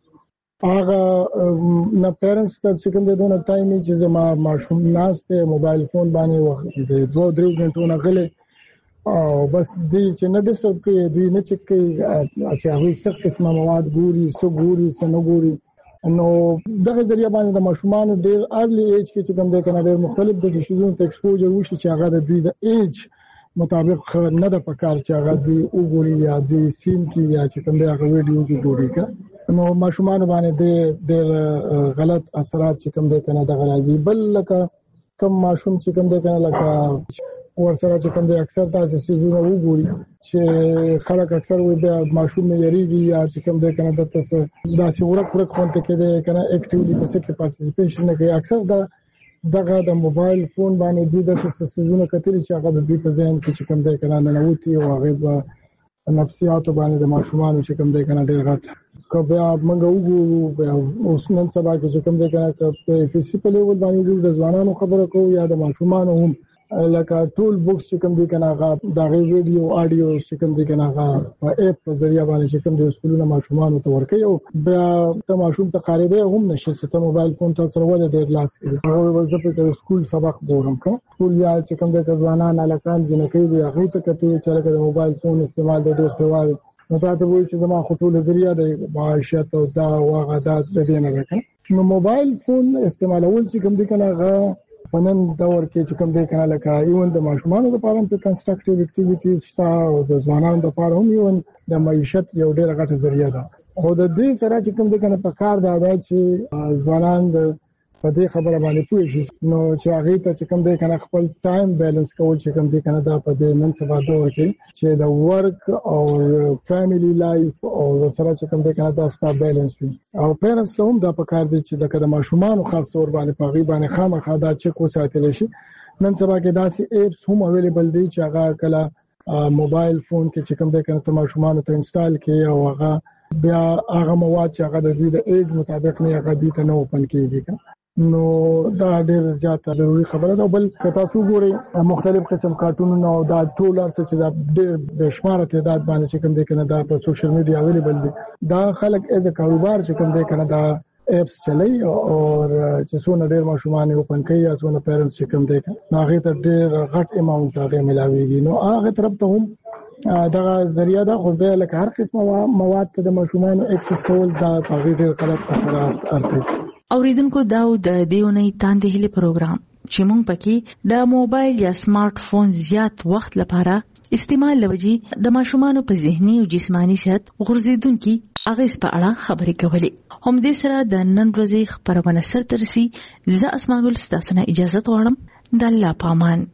هغه نه پیرنټس ته چې کوم دی دونه ټایم چې زما ماشوم ناشته موبایل فون باندې وخت دی دوه درې غنټو نه غلې او بس دی چې نه د څه کې دی نه چې کې چې هغه څه قسمه مواد ګوري سو ګوري سنو ګوري. نو دغه ذریعہ باندې د ماشومان ډېر ارلی ایج کې چې کوم دی کنه ډېر مختلف د شیزونو ته ایکسپوجر وشي چې هغه د دوی د ایج مطابق نه د پکار چې هغه دی وګوري یا دی سین کې یا چې کوم دی هغه ویډیو کې ګوري کا. نو ماشومان باندې د غلط اثرات چې کوم دی کنه د غراځي بل لکه کم ماشوم چې کوم دی کنه لکه ورسره چې کوم دی اکثر تاسو سيزونه وګوري چې خلک اکثر وي د ماشوم نه یریږي یا چې کوم دی کنه د تاسو داسې ورک ورک خونته کې دی کنه اکټیولی په څه کې پارټیسیپیشن نه کوي. اکثر دا دغه د موبایل فون باندې د تاسو سيزونه کتلی چې هغه د دې په ذهن کې چې کوم دی کنه نه نوتی او هغه نفسیات باندې د ماشومان چې کوم دی کنه ډېر غټ کبه موږ وګورو اوس نن سبا کې چې کوم دی کنه په فزیکل لیول باندې د ځوانانو خبره کوو یا د ماشومان هم لکه ټول بوکس چې کوم دی کنه هغه دا غي ویډیو اډیو چې کوم دی کنه هغه په اپ په ذریعہ باندې چې کوم دی سکولونه ماشومان ته ورکوي او بیا ته ماشوم ته قاریده هم نشي چې ته موبایل فون ته سره ولې ډېر لاس کوي. هغه وظیفه ته سکول سبق ګورم که سکول یا چې کوم دی ځوانان الکان جنکې دی هغه ته کته چې لکه موبایل فون استعمال د ډېر سوال نو تاسو وایي چې زما خطول ذریعہ د معاشیت او دا واغه د دې نه راکنه. نو موبایل فون استعمالول چې کوم دی کنه هغه پنن دور کې چې کوم دی کنه لکه ایون د ماشومانو لپاره په کنسټرکټیو اکټیویټیز شته او د ځوانانو لپاره هم ایون د معیشت یو ډېر غټه ذریعہ ده. او د دې سره چې کوم دی کنه په کار دا ده چې ځوانان د په دې خبره باندې پوه شي نو چې هغه ته چې کوم دی کنه خپل ټایم بیلانس کول چې کوم دی کنه دا په دې نن سبا دور کې چې د ورک او فیملی لایف او سره چې کوم دی کنه دا ستاسو بیلانس وي. او پیرنټس هم دا په کار دي چې د ماشومان خاص تور باندې په غي باندې خامخا دا چې کو ساتل شي. نن سبا کې داسې اپس هم اویلیبل دي چې هغه کله موبایل فون کې چې کوم دی کنه ته ماشومان ته انسټال کړي او هغه بیا هغه مواد چې هغه د دې د ایج مطابق نه هغه دي ته نه اوپن کیږي. نو دا ډېر زیاته ضروري خبره ده. بل تاسو ګورئ مختلف قسم کارټونونه او دا ټول ارڅ چې دا ډېر بشمار تعداد باندې چې کوم دی کنه دا په سوشل میډیا اویلیبل دي. دا خلک از کاروبار چې کوم دی کنه دا اپس چلای او چې څونه ډېر ماشومان اوپن کوي یا څونه پیرنټس چې کوم دی کنه هغه ته ډېر غټ اماونت هغه ملاويږي. نو هغه طرف ته هم دا ذریعہ دا خو به لکه هر قسمه مواد ته د ماشومان اکسس کول دا هغه ډېر غلط اثرات ارته. اوریدونکو دا د دیونې تاندې هلي پروګرام چې مونږ پکې د موبایل یا سمارټ فون زیات وخت لپاره استعمال لوجي د ماشومان په ذهني او جسماني صحت غورځیدونکو اغیز په اړه خبرې کولې. هم دې سره د نن ورځې خبرونه سر ترسي زه اسماء ګل ستاسو نه اجازه غواړم. د الله پامان.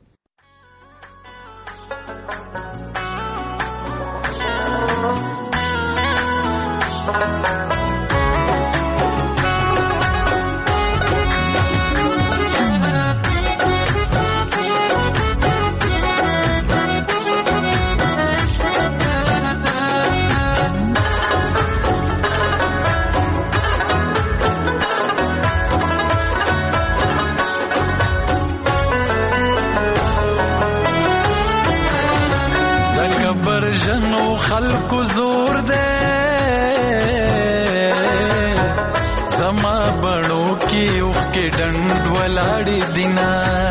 برژن ځوانو خلکو زور دی زما بڼو کې اوښکې ډنډ ولاړې دینا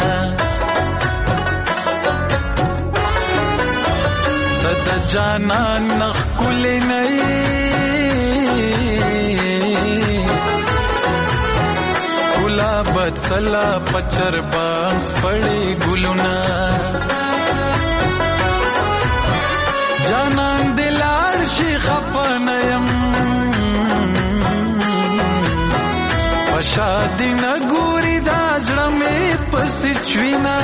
د جانان نخ کلی نئی گلابت سلا پچر بانس پڑی گلونا جانان دلار شي خپنیم پشادی نګوري دا زړه مې پسې چوينا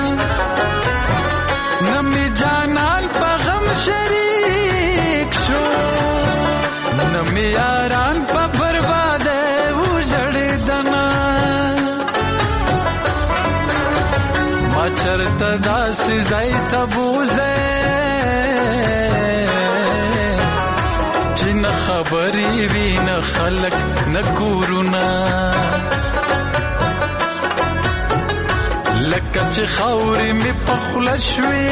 نمي جانان په غم شریک شو نمي یاران په برباده وژړېدنا ما چرته داسې ځای ته بوځې چې نه خبرې وي نه خلک نه کورونه لکه چې خاورې مې په خوله شوې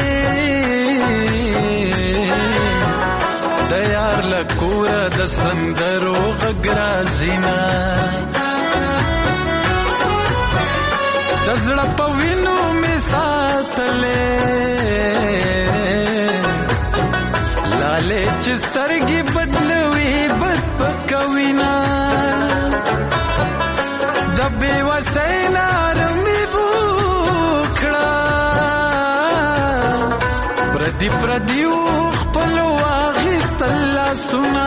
د یار له کوره د سندرو غږ راځي نه د زړه په وینو مې ساتلې لالې چې سترګې بدلوي بد پکوي نه د بې وسۍ لاره مې وکړه پردي پردي و خپلو واخیستل لاسونه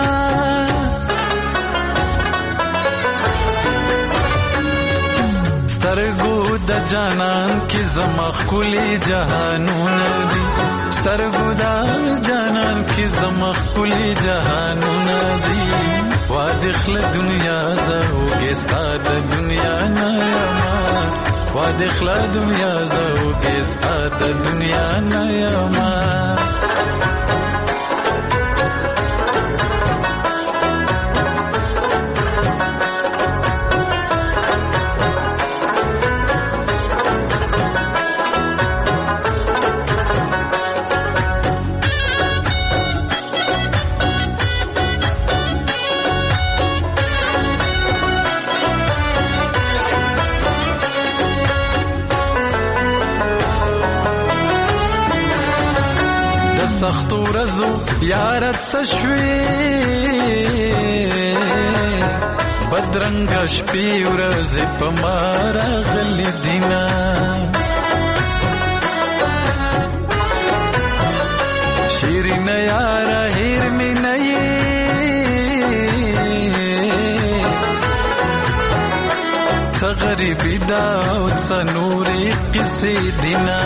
سترګو د جانان کې زما ښکلي جهانونه دي سترګو د جانان کې زما ښکلي جهانونه دي واده خله دنیا زه وګې ستا د دنیا نه یمه واده خله دنیا زه وګې ستا د دنیا نه یمه سختو ورځو یارت سشوي بدرنګ شپې ورځې په ما راغلي دینا شیرین یاره هیر مې نه یې څه غریبي ده او څه نورې قصې دینا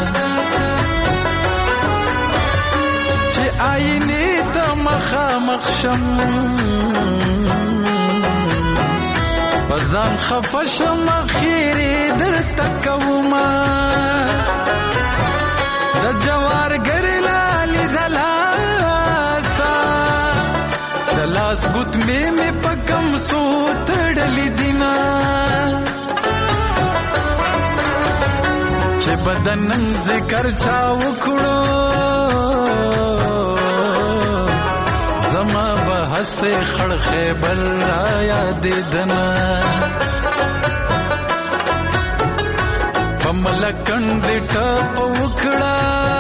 آینه ته مخامخ شم پزان خفه شم خیرې درته کومه د جوارګر لالې د لاسه د لاس ګوتمې مې په کمسو تړلې دینه چې بدنن ذکر چا وکړو زما به هسې خړ خیبر را یادېدنه په ملکنډ ټپ وکړه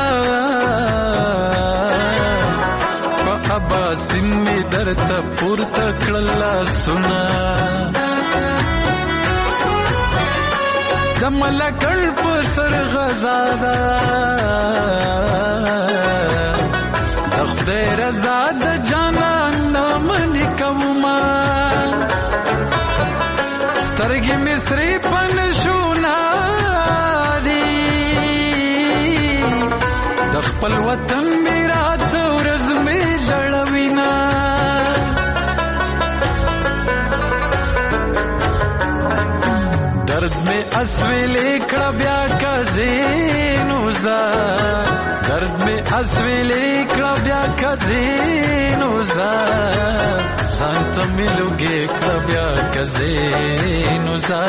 په اباسین مې درته پورته کړل لاسونه د ملکنډ په سر غزا ده د خدای رضا د جانان نامنې کومه سترګې مې سرې پنشونه دي د خپل وطن مې راته ورځ مې ژړوينه درد مې اسویلې کړه بیا کزینو زه درد مې اسویلې کړه بیا کزینو زه ځان ته مې لوګې کړه بیا کزینو زه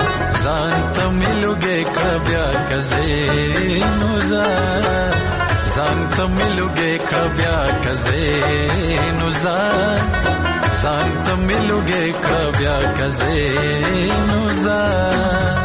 ځان ته مې لوګې کړه بیا کزینو زه ځان ته ملوګې کبیا کزې نو ځان ځان ته ملوګې کبیا کزې نو ځان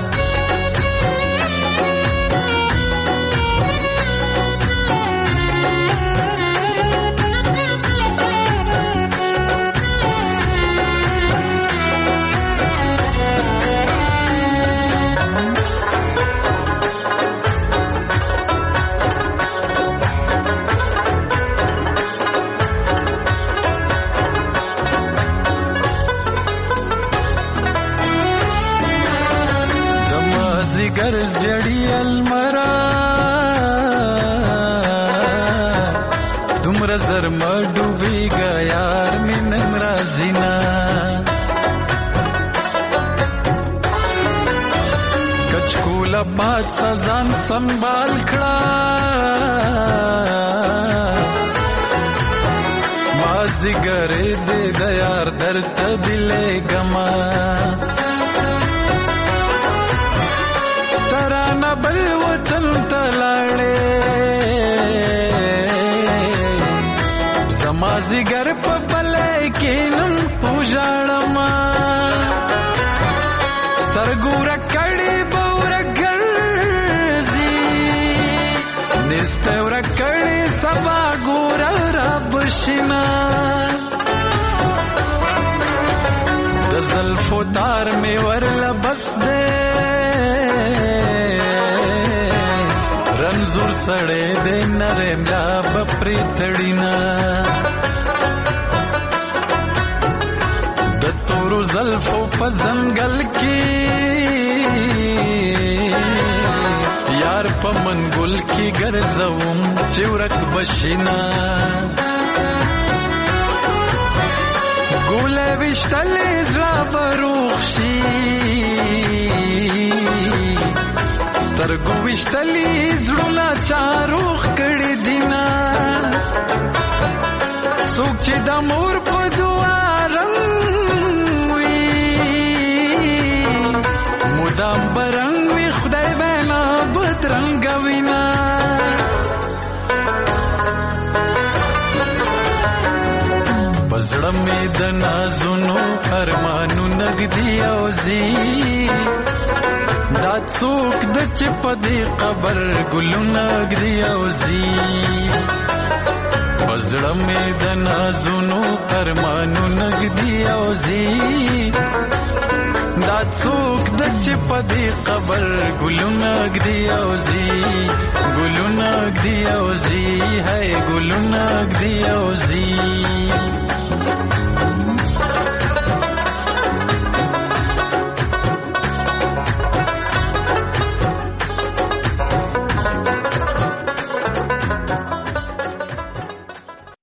گر جڑی المرا تمرا زر ما ڈوبی گا یار میں نمرازینا کچکولا بات سزان سنبال کھڑا مازی گرے دے دیار درد دلے گما ترانا بل وطن تلاڑے زمازی گر پا بلے کینن پوجاڑما سترگورا کڑی بورا گرزی نستورا کڑی سبا گورا رابشنا دزل فوتار میں ورلا بس دے رنزور سڑے دے نرے ملا بپری تڑینا دتورو زلفو پزنگل کی یار پمن گل کی گرزوم چورک بشینا گولے وشتلی زلا بروخشی سترگو وشتلی زړولا چاروخ کړي دینا څوک چې د مور په دعا رنګ وي مدام برنګ وي خدای بینا بدرنګ وینا پزړه مې د نازونو ارمانو نګدي او زی دا څوک د چې په دې قبر ګلونه ږدي او زی پزړه مې د نازونو ارمانونه ږدي او زی دا څوک د چې په دې قبر ګلونه ږدي او زی ګلونه ږدي او زی هی ګلونه ږدي او زی